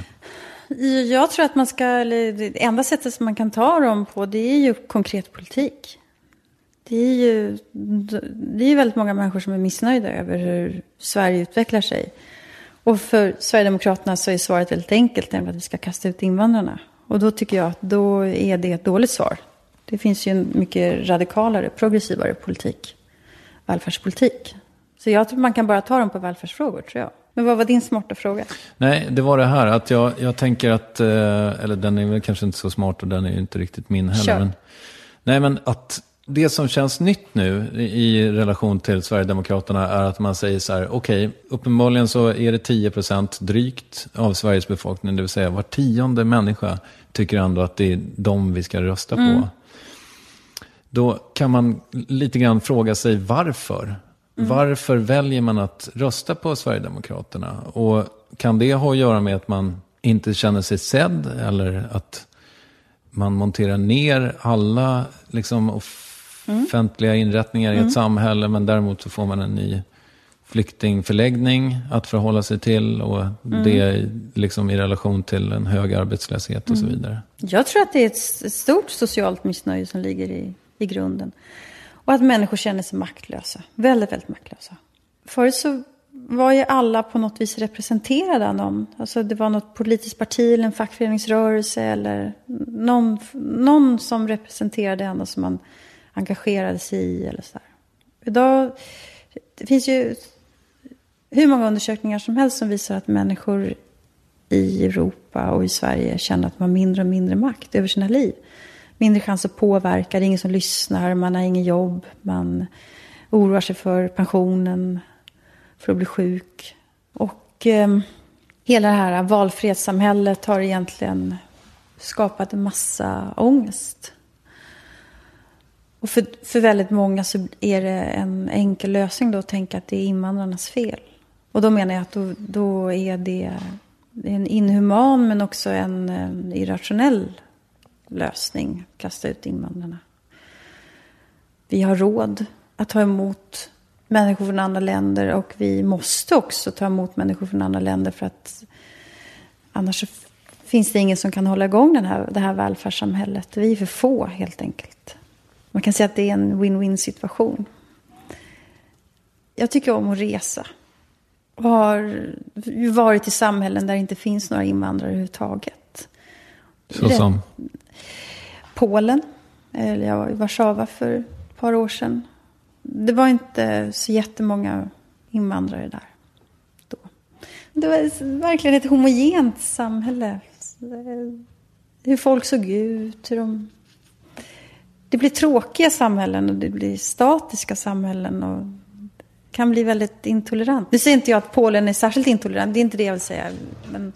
Jag tror att man ska, eller det enda sättet som man kan ta dem på, det är ju konkret politik. Det är ju det är väldigt många människor som är missnöjda över hur Sverige utvecklar sig. Och för Sverigedemokraterna så är svaret väldigt enkelt, nämligen att vi ska kasta ut invandrarna. Och då tycker jag att då är det ett dåligt svar. Det finns ju en mycket radikalare, progressivare politik. Välfärdspolitik. Så jag tror man kan bara ta dem på välfärdsfrågor, tror jag. Men vad var din smarta fråga? Nej, det var det här att jag, jag tänker att, eller den är väl kanske inte så smart och den är ju inte riktigt min heller. Men, nej, men att det som känns nytt nu i relation till Sverigedemokraterna är att man säger så här, okej, okay, uppenbarligen så är det tio procent drygt av Sveriges befolkning, det vill säga var tionde människa tycker ändå att det är dem vi ska rösta mm. på. Då kan man lite grann fråga sig varför. Mm. Varför väljer man att rösta på Sverigedemokraterna? Och kan det ha att göra med att man inte känner sig sedd? Eller att man monterar ner alla liksom, offentliga mm. inrättningar i ett mm. samhälle. Men däremot så får man en ny flyktingförläggning att förhålla sig till. Och mm. det liksom i relation till en hög arbetslöshet och mm. så vidare. Jag tror att det är ett stort socialt missnöje som ligger i, i grunden. Och att människor känner sig maktlösa. Väldigt, väldigt maktlösa. Förut så var ju alla på något vis representerade av någon. Alltså det var något politiskt parti eller en fackföreningsrörelse. Eller någon, någon som representerade ändå som man engagerade sig i. Eller så där. Idag det finns ju hur många undersökningar som helst som visar att människor i Europa och i Sverige känner att man har mindre och mindre makt över sina liv. Mindre chans att påverka, det är ingen som lyssnar, man har ingen jobb, man oroar sig för pensionen, för att bli sjuk. Och eh, hela det här valfrihetssamhället har egentligen skapat en massa ångest. Och för, för väldigt många så är det en enkel lösning då att tänka att det är invandrarnas fel. Och då menar jag att då, då är det en inhuman men också en, en irrationell lösning. Kasta ut invandrarna. Vi har råd att ta emot människor från andra länder och vi måste också ta emot människor från andra länder för att annars så finns det ingen som kan hålla igång den här, det här välfärdssamhället. Vi är för få helt enkelt. Man kan säga att det är en win-win situation. Jag tycker om att resa. Och har varit i samhällen där det inte finns några invandrare överhuvudtaget. Så som? Polen. Eller jag var i Warszawa för ett par år sedan. Det var inte så jättemånga invandrare där då. Det var verkligen ett homogent samhälle. Hur folk såg ut, hur de... Det blir tråkiga samhällen och det blir statiska samhällen och kan bli väldigt intolerant. Nu säger inte jag att Polen är särskilt intolerant, det är inte det jag vill säga. Men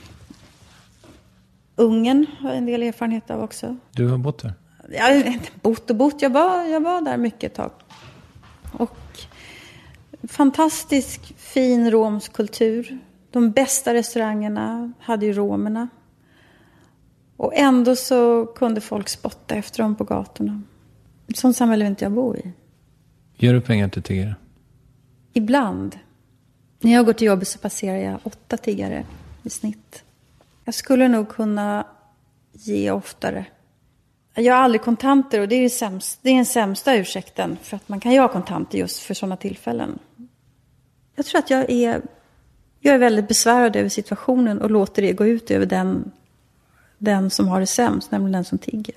Ungern har en del erfarenhet av också. Du har bott där? Jag har inte bott och bott, jag var, jag var där mycket ett tag. Och fantastisk fin romsk kultur. De bästa restaurangerna hade ju romerna. Och ändå så kunde folk spotta efter dem på gatorna. Sånt samhälle vill inte jag bo i. Ger du pengar till tiggare? Ibland. När jag går till jobbet så passerar jag åtta tiggare i snitt. Jag skulle nog kunna ge oftare. Jag har aldrig kontanter och det är, det sämsta, det är den sämsta ursäkten för att man kan göra kontanter just för sådana tillfällen. Jag tror att jag är, jag är väldigt besvärad över situationen och låter det gå ut över den, den som har det sämst, nämligen den som tigger.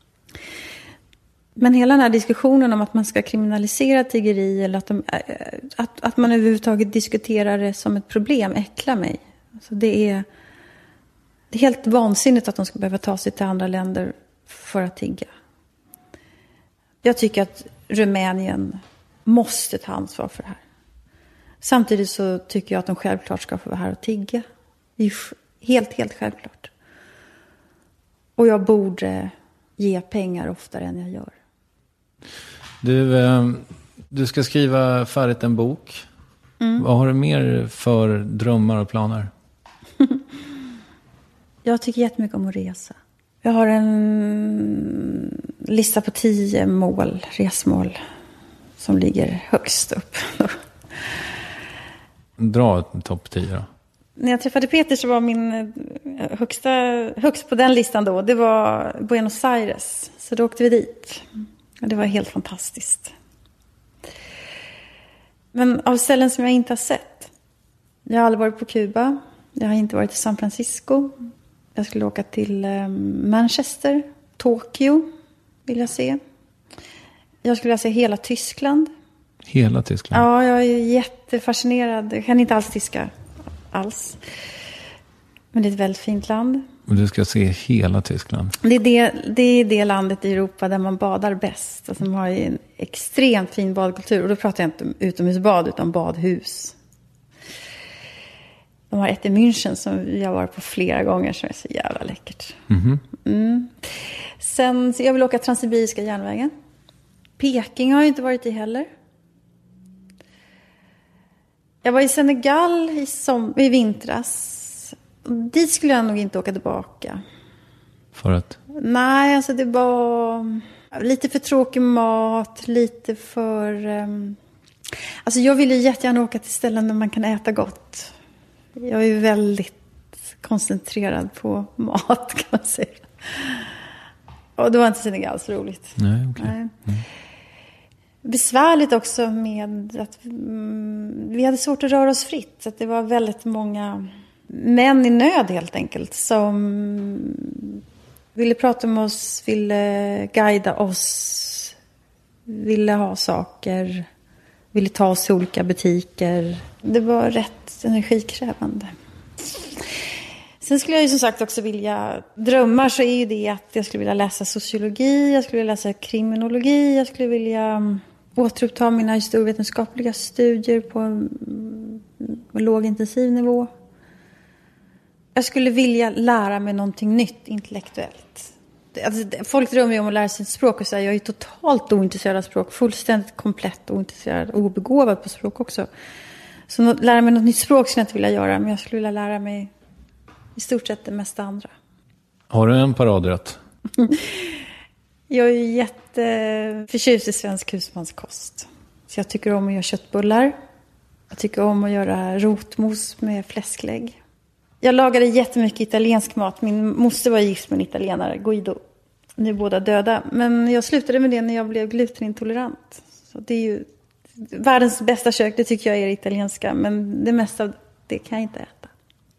Men hela den här diskussionen om att man ska kriminalisera tiggeri eller att, de, att, att man överhuvudtaget diskuterar det som ett problem äcklar mig. Alltså det, är, det är helt vansinnigt att de ska behöva ta sig till andra länder för att tigga. Jag tycker att Rumänien måste ta ansvar för det här. Samtidigt så tycker jag att de självklart ska få vara här och tigga. Det är helt, helt självklart. Och jag borde ge pengar oftare än jag gör. Du, eh, du ska skriva färdigt en bok. Mm. Vad har du mer för drömmar och planer? Jag tycker jättemycket om att resa. Jag har en lista på tio mål, resmål, som ligger högst upp. Dra topp tio då. När jag träffade Peter så var min högsta, högst på den listan då, det var Buenos Aires. Så då åkte vi dit. Och det var helt fantastiskt. Men av ställen som jag inte har sett. Jag har aldrig varit på Kuba. Jag har inte varit i San Francisco. Jag skulle åka till Manchester. Tokyo vill jag se. Jag skulle vilja se hela Tyskland. Hela Tyskland? Ja, jag är jättefascinerad. Jag kan inte alls tyska. Alls. Men det är ett väldigt fint land. Och du ska se hela Tyskland? Det är det, det är det landet i Europa där man badar bäst. Alltså, de har ju en extremt fin badkultur. Och då pratar jag inte om utomhusbad utan badhus. De har ett i München som jag har varit på flera gånger som är så jävla läckert. Mm-hmm. Mm. Sen, så jag vill åka Transsibiriska järnvägen. Peking har jag inte varit i heller. Jag var i Senegal i, som, i vintras. Dit skulle jag nog inte åka tillbaka. För att? Nej, alltså det var lite för tråkig mat. Lite för... Um... Alltså jag vill ju jättegärna åka till ställen där man kan äta gott. Jag är väldigt koncentrerad på mat, kan man säga. Och det var inte Senegal så roligt. Nej, okej. Okay. Nej. Mm. Besvärligt också med att mm, vi hade svårt att röra oss fritt. Så att det var väldigt många män i nöd helt enkelt som ville prata med oss, ville guida oss, ville ha saker, ville ta oss till olika butiker. Det var rätt energikrävande. Sen skulle jag ju som sagt också vilja, drömmar så är ju det att jag skulle vilja läsa sociologi, jag skulle vilja läsa kriminologi, jag skulle vilja återuppta mina historievetenskapliga studier på en lågintensiv nivå. Jag skulle vilja lära mig någonting nytt intellektuellt. Alltså, folk drömmer ju om att lära sig ett språk och säger jag är totalt ointresserad av språk, fullständigt komplett ointresserad och obegåvad på språk också. Så lära mig något nytt språk skulle jag inte vilja göra, men jag skulle vilja lära mig i stort sett det mesta andra. Har du en paradrätt? Jag är jätteförtjust i svensk husmanskost. Så jag tycker om att göra köttbullar. Jag tycker om att göra rotmos med fläsklägg. Jag lagade jättemycket italiensk mat. Min moster var gift med en italienare, Guido. Nu är båda döda. Men jag slutade med det när jag blev glutenintolerant. Så det är ju världens bästa kök, det tycker jag är det italienska. Men det mesta av det kan jag inte äta.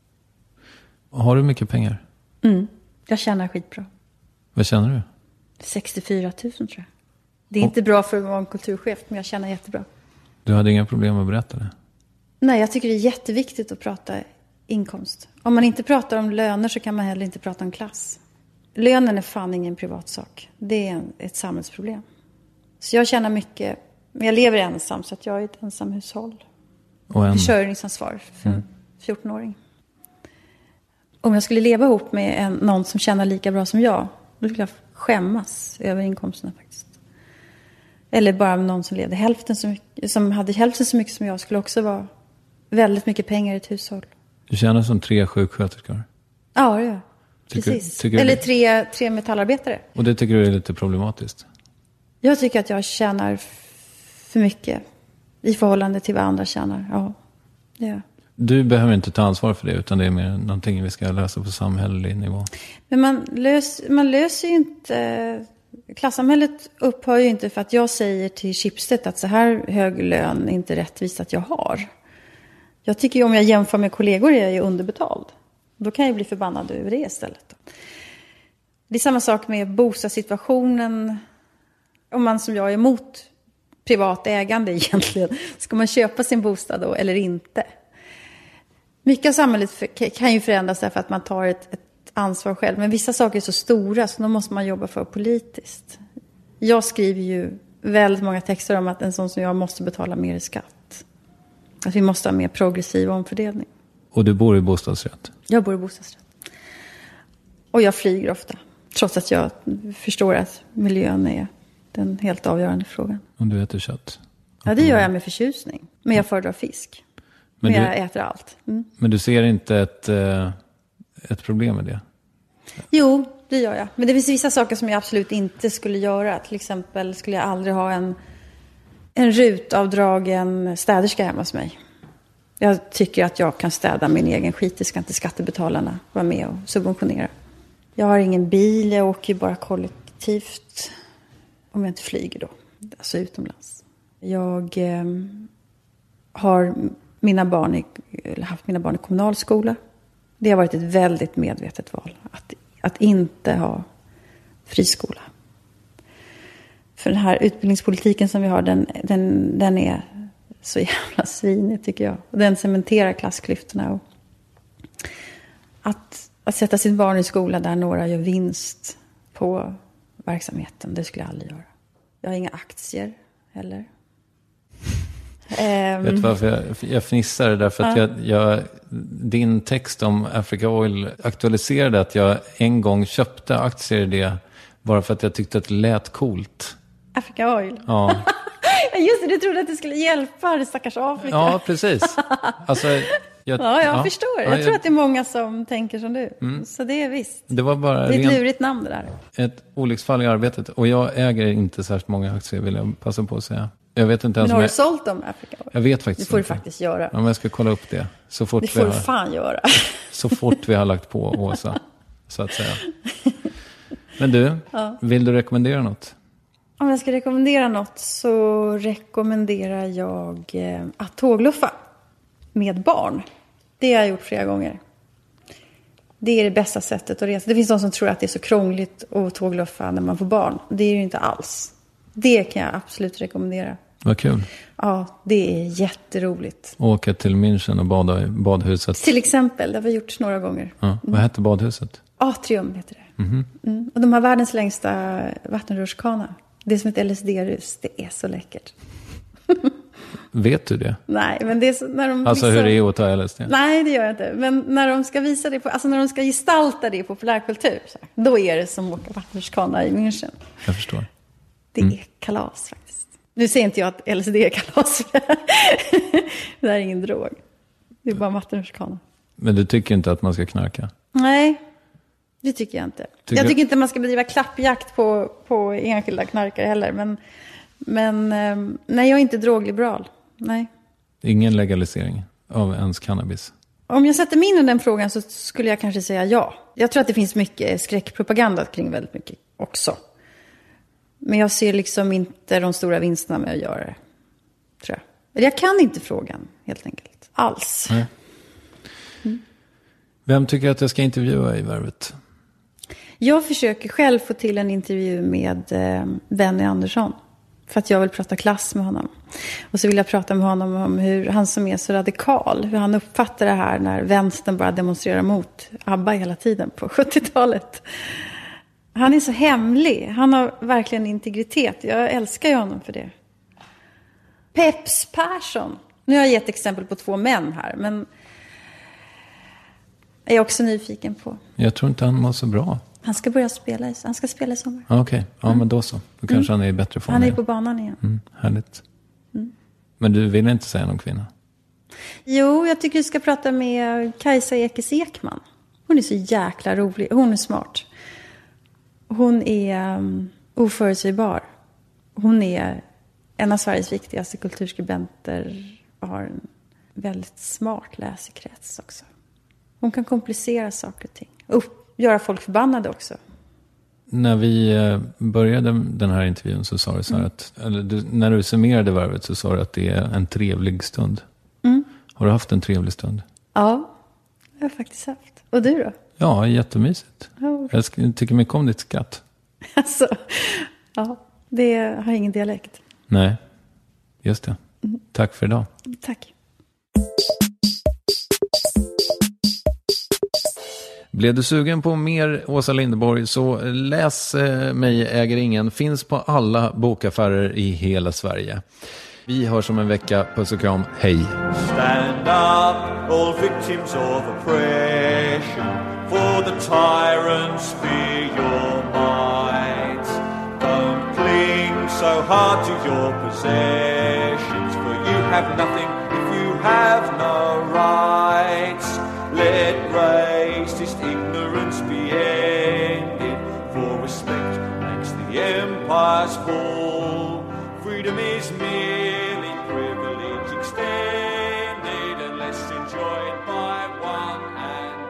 Har du mycket pengar? Mm, jag tjänar skitbra. Vad tjänar du? sextiofyra tusen tror jag. Det är inte bra för att vara en kulturchef, men jag tjänar jättebra. Du hade inga problem att berätta det? Nej, jag tycker det är jätteviktigt att prata inkomst. Om man inte pratar om löner så kan man heller inte prata om klass. Lönen är fan ingen privatsak. Det är en, ett samhällsproblem. Så jag tjänar mycket, men jag lever ensam så att jag är ett ensamhushåll. Och en... Försörjningsansvar för mm. fjorton-åring. Om jag skulle leva ihop med en, någon som tjänar lika bra som jag, då skulle jag skämmas över inkomsterna faktiskt. Eller bara någon som levde hälften så mycket, som hade hälften så mycket som jag, skulle också vara väldigt mycket pengar i ett hushåll. Du tjänar som tre sjuksköterskor? Ja, det gör tycker, precis. tycker Eller du... tre, tre metallarbetare. Och det tycker du är lite problematiskt? Jag tycker att jag tjänar för mycket i förhållande till vad andra tjänar. Ja, det gör. Du behöver inte ta ansvar för det, utan det är mer någonting vi ska lösa på samhällelig nivå. Men man, lös, man löser ju inte... Klassamhället upphör ju inte för att jag säger till Schibsted att så här hög lön är inte rättvist att jag har. Jag tycker ju om jag jämför med kollegor är jag ju underbetald. Då kan jag bli förbannad över det istället. Det är samma sak med bostadssituationen. Om man som jag är emot privat ägande egentligen. Ska man köpa sin bostad då eller inte? Mycket av samhället kan ju förändras därför att man tar ett, ett ansvar själv. Men vissa saker är så stora så då måste man jobba för politiskt. Jag skriver ju väldigt många texter om att en sån som jag måste betala mer i skatt. Att vi måste ha mer progressiv omfördelning. Och du bor i bostadsrätt? Jag bor i bostadsrätt. Och jag flyger ofta. Trots att jag förstår att miljön är den helt avgörande frågan. Och du äter kött? Ja, det gör jag med förtjusning. Men jag föredrar fisk. Men, men du, jag äter allt. Mm. Men du ser inte ett, ett problem med det? Jo, det gör jag. Men det finns vissa saker som jag absolut inte skulle göra. Till exempel skulle jag aldrig ha en, en rutavdragen städerska hemma hos mig. Jag tycker att jag kan städa min egen skit. Det ska inte skattebetalarna vara med och subventionera. Jag har ingen bil. Jag åker bara kollektivt. Om jag inte flyger då. Alltså utomlands. Jag eh, har... Mina barn i, haft mina barn i kommunalskola. Det har varit ett väldigt medvetet val. Att, att inte ha friskola. För den här utbildningspolitiken som vi har, den, den, den är så jävla svinig tycker jag. Och den cementerar klassklyftorna. Och att, att sätta sitt barn i skola där några gör vinst på verksamheten, det skulle jag aldrig göra. Jag har inga aktier heller. Um, Vet du varför jag, jag fnissar? Därför att uh. jag, jag, din text om Africa Oil aktualiserade att jag en gång köpte aktier i det bara för att jag tyckte att det lät coolt. Africa Oil. Ja. Just det, du trodde att det skulle hjälpa det stackars Afrika. Ja, precis. Alltså, jag, ja, jag ja. förstår. Jag ja, tror jag... att det är många som tänker som du. Mm. Så det är visst. Det var bara det är ett rent... lurigt namn det där. Ett olycksfall i arbetet. Och jag äger inte särskilt många aktier, vill jag passa på att säga. Jag vet inte ens men har jag... du sålt dem, Africa Oil? Jag vet faktiskt Det får inte. du faktiskt göra. Ja, men jag ska kolla upp det. Så fort det får vi du har... fan göra. Så fort vi har lagt på Åsa, så att säga. Men du, ja. Vill du rekommendera något? Om jag ska rekommendera något så rekommenderar jag eh, att tågluffa med barn. Det har jag gjort flera gånger. Det är det bästa sättet att resa. Det finns de som tror att det är så krångligt att tågluffa när man får barn. Det är ju inte alls. Det kan jag absolut rekommendera. Vad kul. Ja, det är jätteroligt. Åka till München och bada i badhuset. Till exempel, det har vi gjort några gånger. Ja, vad hette badhuset? Atrium heter det. Mm-hmm. Mm. Och de har världens längsta vattenrutschkana. Det är som ett L S D-rus. Det är så läckert. Vet du det? Nej, men det är så, när de alltså liksom... hur det är att ta L S D? Nej, det gör jag inte. Men när de ska visa det på, alltså när de ska gestalta det i populärkultur, så, då är det som att åka vattenrutschkana i München. Jag förstår. Det mm. är kalas faktiskt. Nu säger inte jag att L S D är kalas. Det här är ingen drog. Det är bara vattenrutschkana. Men du tycker inte att man ska knarka? Nej, det tycker jag inte. Tycker jag tycker inte man ska bedriva klappjakt på, på enskilda knarkare heller. Men, men nej, jag är inte drogliberal. Nej. Ingen legalisering av ens cannabis? Om jag sätter mig in i den frågan så skulle jag kanske säga ja. Jag tror att det finns mycket skräckpropaganda kring väldigt mycket också. Men jag ser liksom inte de stora vinsterna med att göra det. Tror jag. Eller jag kan inte frågan, helt enkelt. Alls. Nej. Mm. Vem tycker att jag ska intervjua i Värvet? Jag försöker själv få till en intervju med eh, Benny Andersson. För att jag vill prata klass med honom. Och så vill jag prata med honom om hur han som är så radikal. Hur han uppfattar det här när vänstern bara demonstrerar mot ABBA hela tiden på sjuttiotalet. Han är så hemlig. Han har verkligen integritet. Jag älskar ju honom för det. Peps Persson. Nu har jag gett exempel på två män här. Men jag är också nyfiken på. Jag tror inte han mår så bra. Han ska börja spela i, han ska spela i sommar. Okej, okay. Ja mm. men då så. Då kanske mm. han är i bättre form. Han är på banan igen. Mm. Härligt. Mm. Men du vill inte säga någon kvinna? Jo, jag tycker du ska prata med Kajsa Ekis Ekman. Hon är så jäkla rolig. Hon är smart. Hon är um, oförutsägbar. Hon är en av Sveriges viktigaste kulturskribenter och har en väldigt smart läsekrets också. Hon kan komplicera saker och ting. Och göra folk förbannade också. När vi började den här intervjun så sa du så här mm. att, eller du, när du summerade Värvet så sa du att det är en trevlig stund. Mm. Har du haft en trevlig stund? Ja, jag har faktiskt haft. Och du då? Ja, jättemysigt. Ja. Jag tycker mycket om ditt skratt. Alltså, ja, det har ingen dialekt. Nej, just det. Mm. Tack för idag. Tack. Blev du sugen på mer Åsa Linderborg så läs eh, Mig äger ingen. Finns på alla bokaffärer i hela Sverige. Vi hörs om en vecka. Puss och kram. Hej! Stand up, all victims of oppression, for the tyrants fear your might. Don't cling so hard to your possessions, for you have nothing if you have no rights. Let racist ignorance be ended, for respect makes the empires fall. Freedom is merely privilege extended, unless enjoyed by one and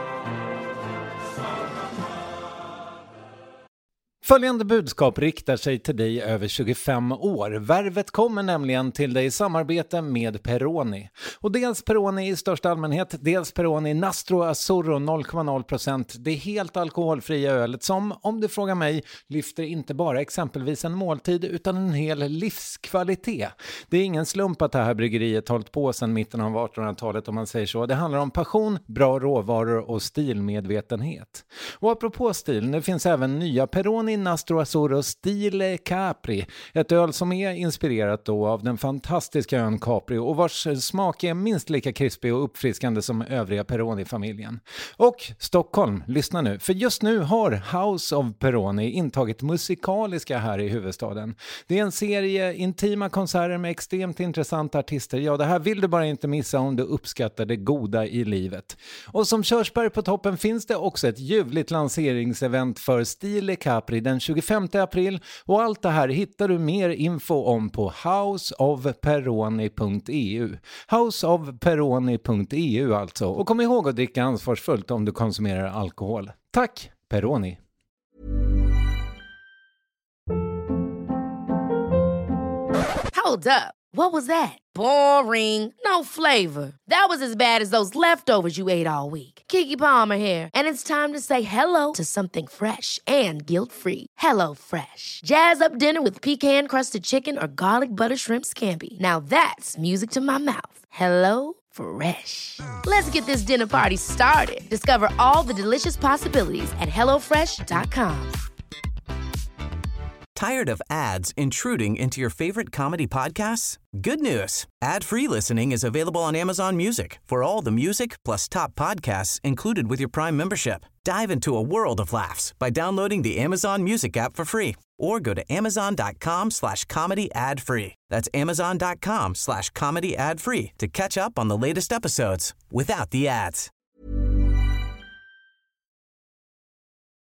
Följande budskap riktar sig till dig över tjugofem år. Värvet kommer nämligen till dig i samarbete med Peroni. Och dels Peroni i största allmänhet, dels Peroni Nastro Azzurro noll komma noll procent. Det är helt alkoholfria ölet som, om du frågar mig, lyfter inte bara exempelvis en måltid utan en hel livskvalitet. Det är ingen slump att det här bryggeriet hållit på sedan mitten av artonhundratalet om man säger så. Det handlar om passion, bra råvaror och stilmedvetenhet. Och apropå stil, det finns även nya Peroni Peroni Nastro Azzurro Stile Capri. Ett öl som är inspirerat då av den fantastiska ön Capri och vars smak är minst lika krispig och uppfriskande som övriga Peroni-familjen. Och Stockholm, lyssna nu, för just nu har House of Peroni intagit musikaliska här i huvudstaden. Det är en serie intima konserter med extremt intressanta artister. Ja, det här vill du bara inte missa om du uppskattar det goda i livet. Och som körsbär på toppen finns det också ett ljuvligt lanseringsevent för Stile Capri den tjugofemte april, och allt det här hittar du mer info om på house of peroni punkt e u. house of peroni punkt e u alltså. Och kom ihåg att dricka ansvarsfullt om du konsumerar alkohol. Tack, Peroni! Hold up. What was that? Boring. No flavor. That was as bad as those leftovers you ate all week. Keke Palmer here, and it's time to say hello to something fresh and guilt-free. Hello Fresh. Jazz up dinner with pecan-crusted chicken or garlic butter shrimp scampi. Now that's music to my mouth. Hello Fresh. Let's get this dinner party started. Discover all the delicious possibilities at hello fresh dot com. Tired of ads intruding into your favorite comedy podcasts? Good news. Ad-free listening is available on Amazon Music for all the music plus top podcasts included with your Prime membership. Dive into a world of laughs by downloading the Amazon Music app for free or go to amazon.com slash comedy ad free. That's amazon.com slash comedy ad free to catch up on the latest episodes without the ads.